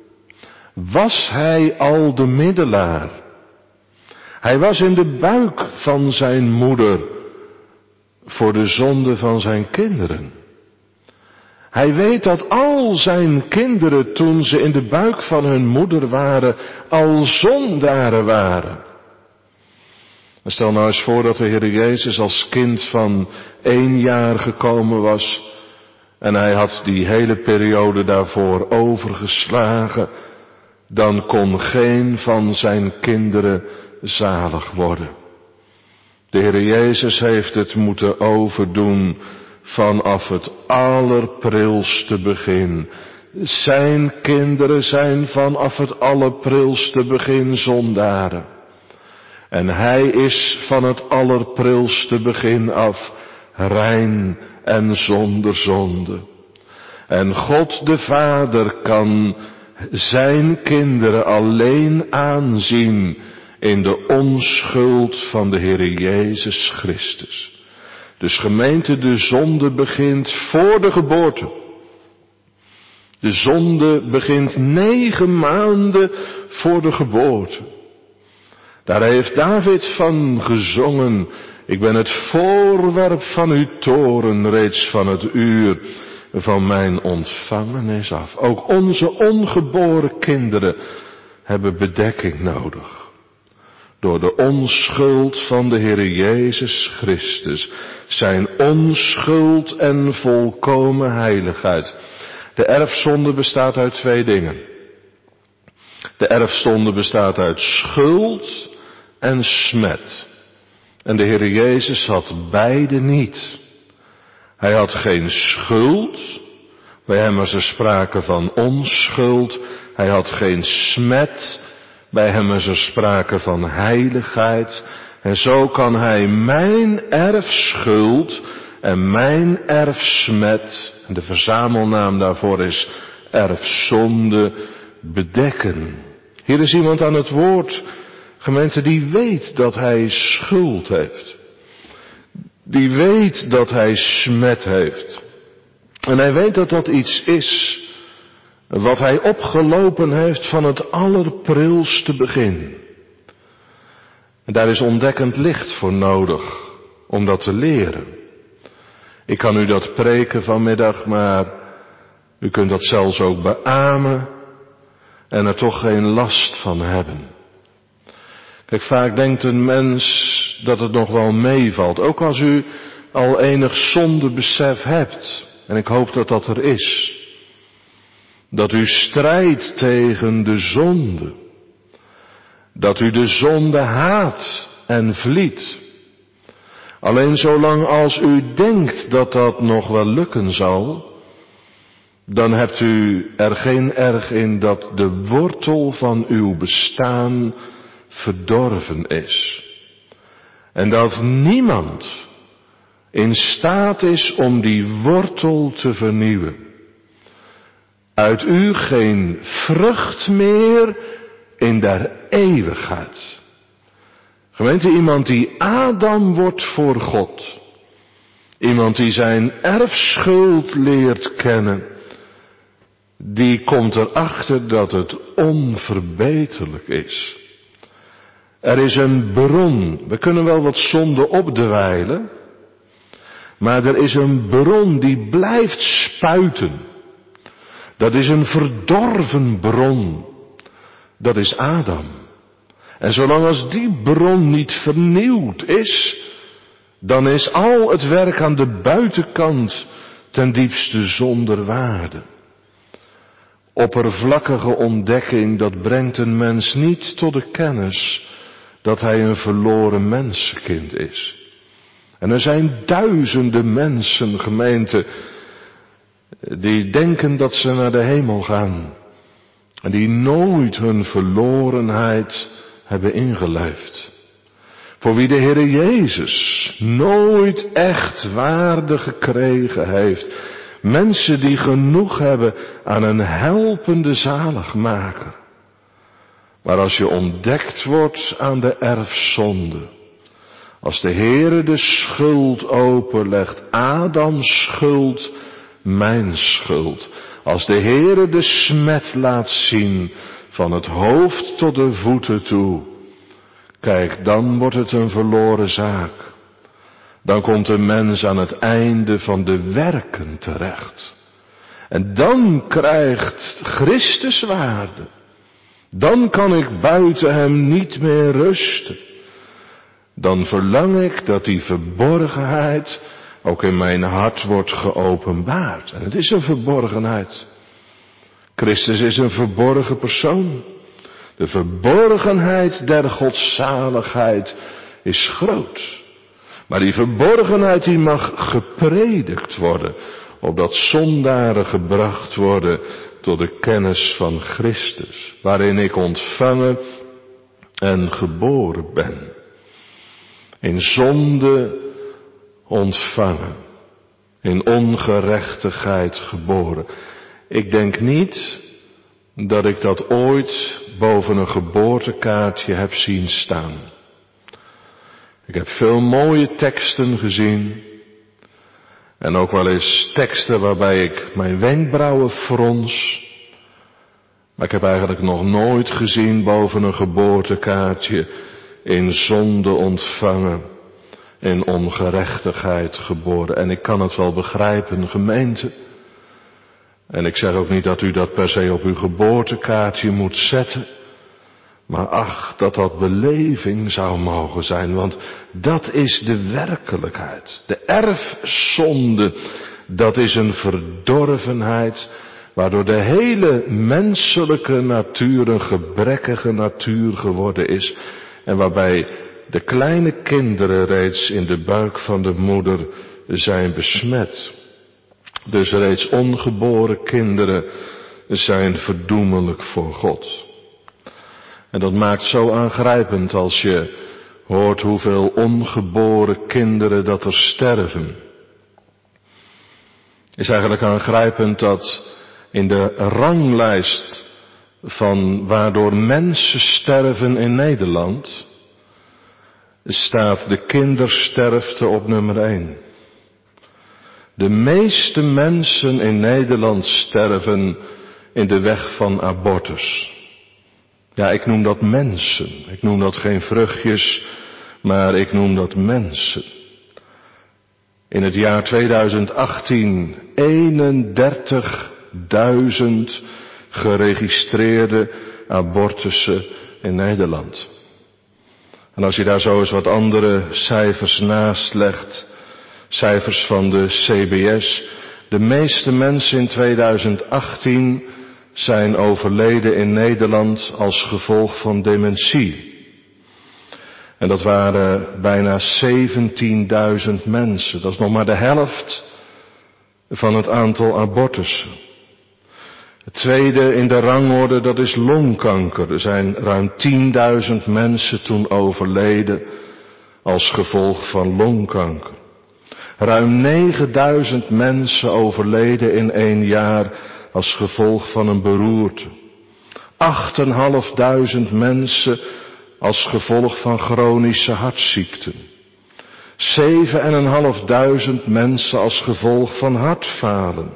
was hij al de middelaar. Hij was in de buik van zijn moeder voor de zonde van zijn kinderen. Hij weet dat al zijn kinderen, toen ze in de buik van hun moeder waren, al zondaren waren. Stel nou eens voor dat de Heer Jezus als kind van 1 jaar gekomen was en hij had die hele periode daarvoor overgeslagen, dan kon geen van zijn kinderen zalig worden. De Heer Jezus heeft het moeten overdoen vanaf het allerprilste begin. Zijn kinderen zijn vanaf het allerprilste begin zondaren. En hij is van het allerprilste begin af rein en zonder zonde. En God de Vader kan zijn kinderen alleen aanzien in de onschuld van de Heer Jezus Christus. Dus gemeente, de zonde begint voor de geboorte. De zonde begint 9 maanden voor de geboorte. Daar heeft David van gezongen: ik ben het voorwerp van uw toorn reeds van het uur van mijn ontvangenis af. Ook onze ongeboren kinderen hebben bedekking nodig. Door de onschuld van de Heer Jezus Christus, zijn onschuld en volkomen heiligheid. De erfzonde bestaat uit 2 dingen. De erfzonde bestaat uit schuld en smet. En de Heer Jezus had beide niet. Hij had geen schuld. Bij hem was er sprake van onschuld. Hij had geen smet. Bij hem is er sprake van heiligheid. En zo kan hij mijn erfschuld en mijn erfsmet, en de verzamelnaam daarvoor is erfzonde, bedekken. Hier is iemand aan het woord, gemeente, die weet dat hij schuld heeft. Die weet dat hij smet heeft. En hij weet dat dat iets is wat hij opgelopen heeft van het allerprilste begin. En daar is ontdekkend licht voor nodig om dat te leren. Ik kan u dat preken vanmiddag, maar u kunt dat zelfs ook beamen en er toch geen last van hebben. Kijk, vaak denkt een mens dat het nog wel meevalt, ook als u al enig zondebesef hebt. En ik hoop dat dat er is. Dat u strijdt tegen de zonde. Dat u de zonde haat en vliet. Alleen zolang als u denkt dat dat nog wel lukken zal, dan hebt u er geen erg in dat de wortel van uw bestaan verdorven is. En dat niemand in staat is om die wortel te vernieuwen. Uit u geen vrucht meer in der eeuwigheid. Gemeente, iemand die Adam wordt voor God. Iemand die zijn erfschuld leert kennen. Die komt erachter dat het onverbeterlijk is. Er is een bron. We kunnen wel wat zonde opdwijlen. Maar er is een bron die blijft spuiten. Dat is een verdorven bron. Dat is Adam. En zolang als die bron niet vernieuwd is, dan is al het werk aan de buitenkant ten diepste zonder waarde. Oppervlakkige ontdekking, dat brengt een mens niet tot de kennis dat hij een verloren mensenkind is. En er zijn duizenden mensen, gemeente, die denken dat ze naar de hemel gaan. En die nooit hun verlorenheid hebben ingeleefd. Voor wie de Heer Jezus nooit echt waarde gekregen heeft. Mensen die genoeg hebben aan een helpende zaligmaker. Maar als je ontdekt wordt aan de erfzonde. Als de Heere de schuld openlegt, Adams schuld, mijn schuld. Als de Heere de smet laat zien, van het hoofd tot de voeten toe. Kijk, dan wordt het een verloren zaak. Dan komt een mens aan het einde van de werken terecht. En dan krijgt Christus waarde. Dan kan ik buiten hem niet meer rusten. Dan verlang ik dat die verborgenheid ook in mijn hart wordt geopenbaard. En het is een verborgenheid. Christus is een verborgen persoon. De verborgenheid der godzaligheid is groot. Maar die verborgenheid die mag gepredikt worden, opdat zondaren gebracht worden tot de kennis van Christus, waarin ik ontvangen en geboren ben. In zonde ontvangen, in ongerechtigheid geboren. Ik denk niet dat ik dat ooit boven een geboortekaartje heb zien staan. Ik heb veel mooie teksten gezien. En ook wel eens teksten waarbij ik mijn wenkbrauwen frons. Maar ik heb eigenlijk nog nooit gezien boven een geboortekaartje: in zonde ontvangen, in ongerechtigheid geboren. En ik kan het wel begrijpen, gemeente. En ik zeg ook niet dat u dat per se op uw geboortekaartje moet zetten. Maar ach, dat dat beleving zou mogen zijn, want dat is de werkelijkheid. De erfzonde, dat is een verdorvenheid, waardoor de hele menselijke natuur een gebrekkige natuur geworden is. En waarbij de kleine kinderen reeds in de buik van de moeder zijn besmet. Dus reeds ongeboren kinderen zijn verdoemelijk voor God. En dat maakt zo aangrijpend als je hoort hoeveel ongeboren kinderen dat er sterven. Is eigenlijk aangrijpend dat in de ranglijst van waardoor mensen sterven in Nederland staat de kindersterfte op nummer 1. De meeste mensen in Nederland sterven in de weg van abortus. Ja, ik noem dat mensen. Ik noem dat geen vruchtjes, maar ik noem dat mensen. In het jaar 2018 31.000 geregistreerde abortussen in Nederland. En als je daar zo eens wat andere cijfers naast legt, cijfers van de CBS, de meeste mensen in 2018 zijn overleden in Nederland als gevolg van dementie. En dat waren bijna 17.000 mensen. Dat is nog maar de helft van het aantal abortussen. Het tweede in de rangorde, dat is longkanker. Er zijn ruim 10.000 mensen toen overleden als gevolg van longkanker. Ruim 9.000 mensen overleden in 1 jaar als gevolg van een beroerte. 8.500 mensen als gevolg van chronische hartziekten. 7.500 mensen als gevolg van hartfalen.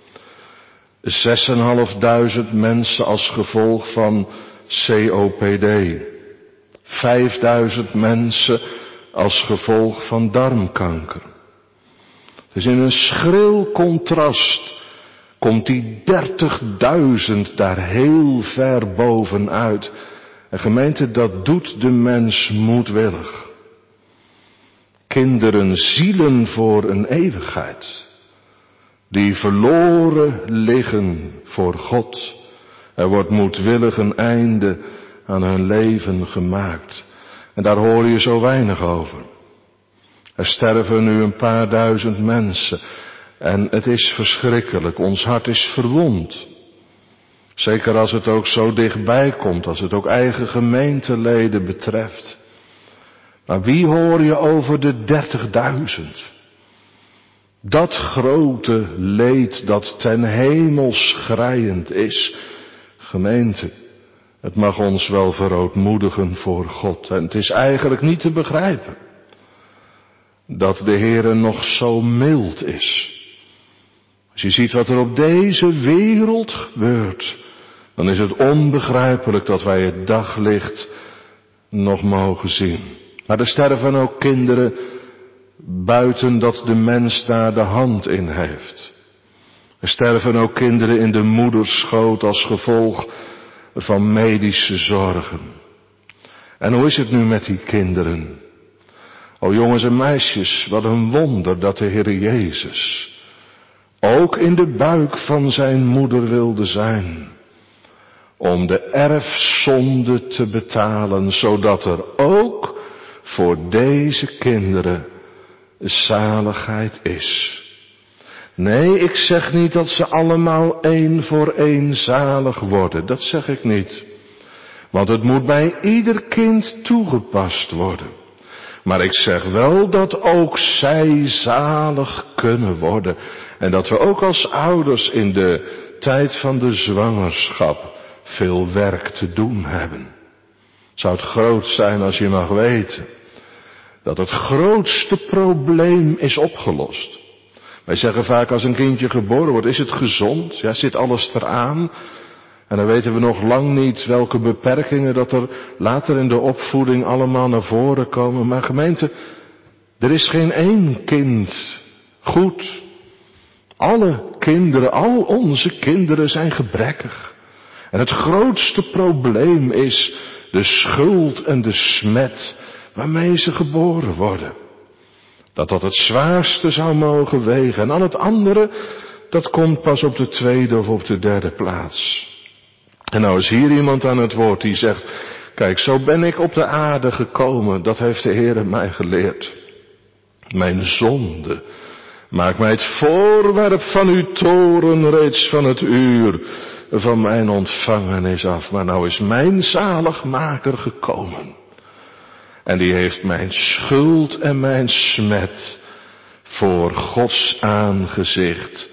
6.500 mensen als gevolg van COPD. 5.000 mensen als gevolg van darmkanker. Dus in een schril contrast komt die 30.000 daar heel ver bovenuit. En gemeente, dat doet de mens moedwillig. Kinderen, zielen voor een eeuwigheid, die verloren liggen voor God. Er wordt moedwillig een einde aan hun leven gemaakt. En daar hoor je zo weinig over. Er sterven nu een paar duizend mensen. En het is verschrikkelijk. Ons hart is verwond. Zeker als het ook zo dichtbij komt. Als het ook eigen gemeenteleden betreft. Maar wie hoor je over de 30.000? Dat grote leed dat ten hemel schreiend is. Gemeente, het mag ons wel verootmoedigen voor God. En het is eigenlijk niet te begrijpen dat de Heere nog zo mild is. Als je ziet wat er op deze wereld gebeurt, dan is het onbegrijpelijk dat wij het daglicht nog mogen zien. Maar er sterven ook kinderen buiten dat de mens daar de hand in heeft. Er sterven ook kinderen in de moederschoot als gevolg van medische zorgen. En hoe is het nu met die kinderen? O jongens en meisjes, wat een wonder dat de Heer Jezus ook in de buik van zijn moeder wilde zijn. Om de erfzonde te betalen, zodat er ook voor deze kinderen zaligheid is. Nee, ik zeg niet dat ze allemaal 1 voor 1 zalig worden. Dat zeg ik niet. Want het moet bij ieder kind toegepast worden. Maar ik zeg wel dat ook zij zalig kunnen worden. En dat we ook als ouders in de tijd van de zwangerschap veel werk te doen hebben. Zou het groot zijn als je mag weten dat het grootste probleem is opgelost. Wij zeggen vaak als een kindje geboren wordt, is het gezond? Ja, zit alles eraan? En dan weten we nog lang niet welke beperkingen dat er later in de opvoeding allemaal naar voren komen. Maar gemeente, er is geen één kind goed. Alle kinderen, al onze kinderen zijn gebrekkig. En het grootste probleem is de schuld en de smet waarmee ze geboren worden. Dat het zwaarste zou mogen wegen. En al het andere, dat komt pas op de 2e of op de 3e plaats. En nou is hier iemand aan het woord die zegt, kijk, zo ben ik op de aarde gekomen. Dat heeft de Heer mij geleerd. Mijn zonde maakt mij het voorwerp van uw toren reeds van het uur van mijn ontvangenis af. Maar nou is mijn zaligmaker gekomen. En die heeft mijn schuld en mijn smet voor Gods aangezicht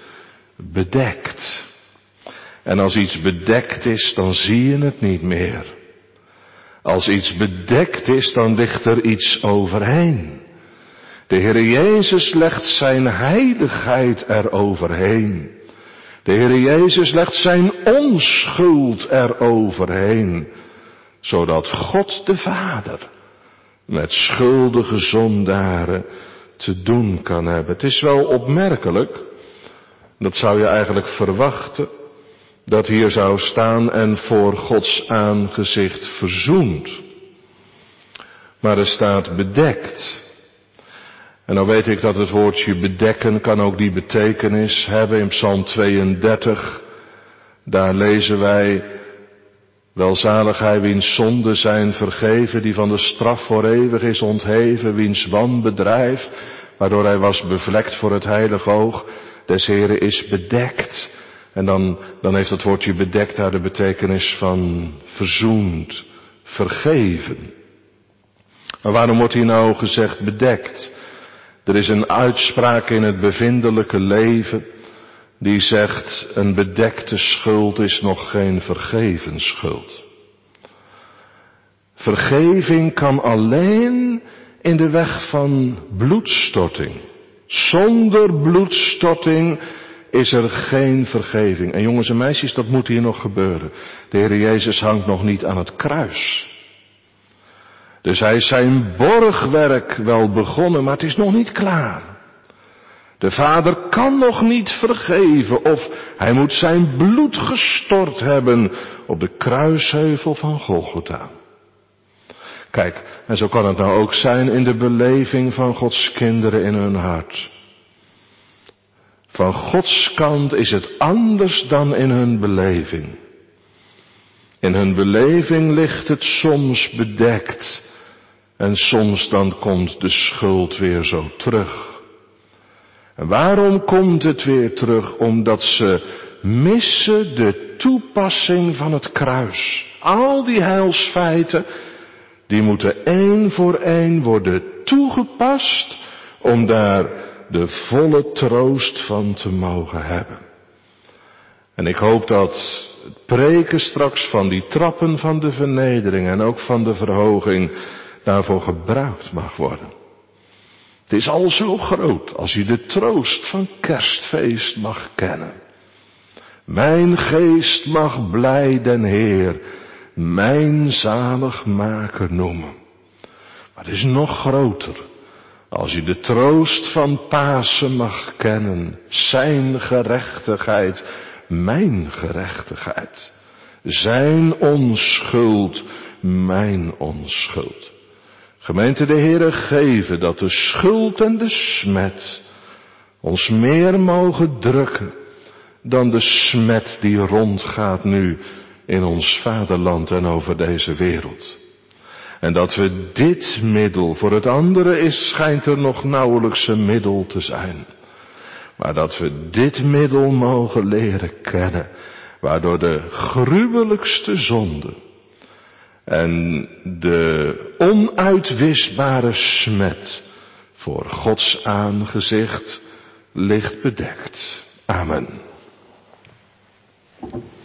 bedekt. En als iets bedekt is, dan zie je het niet meer. Als iets bedekt is, dan ligt er iets overheen. De Heer Jezus legt zijn heiligheid eroverheen. De Heer Jezus legt zijn onschuld eroverheen. Zodat God de Vader met schuldige zondaren te doen kan hebben. Het is wel opmerkelijk, dat zou je eigenlijk verwachten, dat hier zou staan en voor Gods aangezicht verzoend. Maar er staat bedekt. En nou weet ik dat het woordje bedekken kan ook die betekenis hebben. In Psalm 32, daar lezen wij, welzalig hij wiens zonden zijn vergeven, die van de straf voor eeuwig is ontheven, wiens wanbedrijf, waardoor hij was bevlekt voor het heilige oog des Heren is bedekt. En dan heeft het woordje bedekt daar de betekenis van verzoend, vergeven. Maar waarom wordt hier nou gezegd bedekt? Er is een uitspraak in het bevindelijke leven die zegt, een bedekte schuld is nog geen vergeven schuld. Vergeving kan alleen in de weg van bloedstorting. Zonder bloedstorting is er geen vergeving. En jongens en meisjes, dat moet hier nog gebeuren. De Heer Jezus hangt nog niet aan het kruis. Dus hij is zijn borgwerk wel begonnen, maar het is nog niet klaar. De Vader kan nog niet vergeven of hij moet zijn bloed gestort hebben op de kruisheuvel van Golgotha. Kijk, en zo kan het nou ook zijn in de beleving van Gods kinderen in hun hart. Van Gods kant is het anders dan in hun beleving. In hun beleving ligt het soms bedekt en soms dan komt de schuld weer zo terug. En waarom komt het weer terug? Omdat ze missen de toepassing van het kruis. Al die heilsfeiten, die moeten 1 voor 1 worden toegepast om daar de volle troost van te mogen hebben. En ik hoop dat het preken straks van die trappen van de vernedering en ook van de verhoging daarvoor gebruikt mag worden. Het is al zo groot als je de troost van Kerstfeest mag kennen. Mijn geest mag blij den Heer, mijn zaligmaker noemen. Maar het is nog groter Als je de troost van Pasen mag kennen, zijn gerechtigheid, mijn gerechtigheid. Zijn onschuld, mijn onschuld. Gemeente, de Heere geven dat de schuld en de smet ons meer mogen drukken dan de smet die rondgaat nu in ons vaderland en over deze wereld. En dat we dit middel, voor het andere schijnt er nog nauwelijks een middel te zijn. Maar dat we dit middel mogen leren kennen, waardoor de gruwelijkste zonde en de onuitwisbare smet voor Gods aangezicht ligt bedekt. Amen.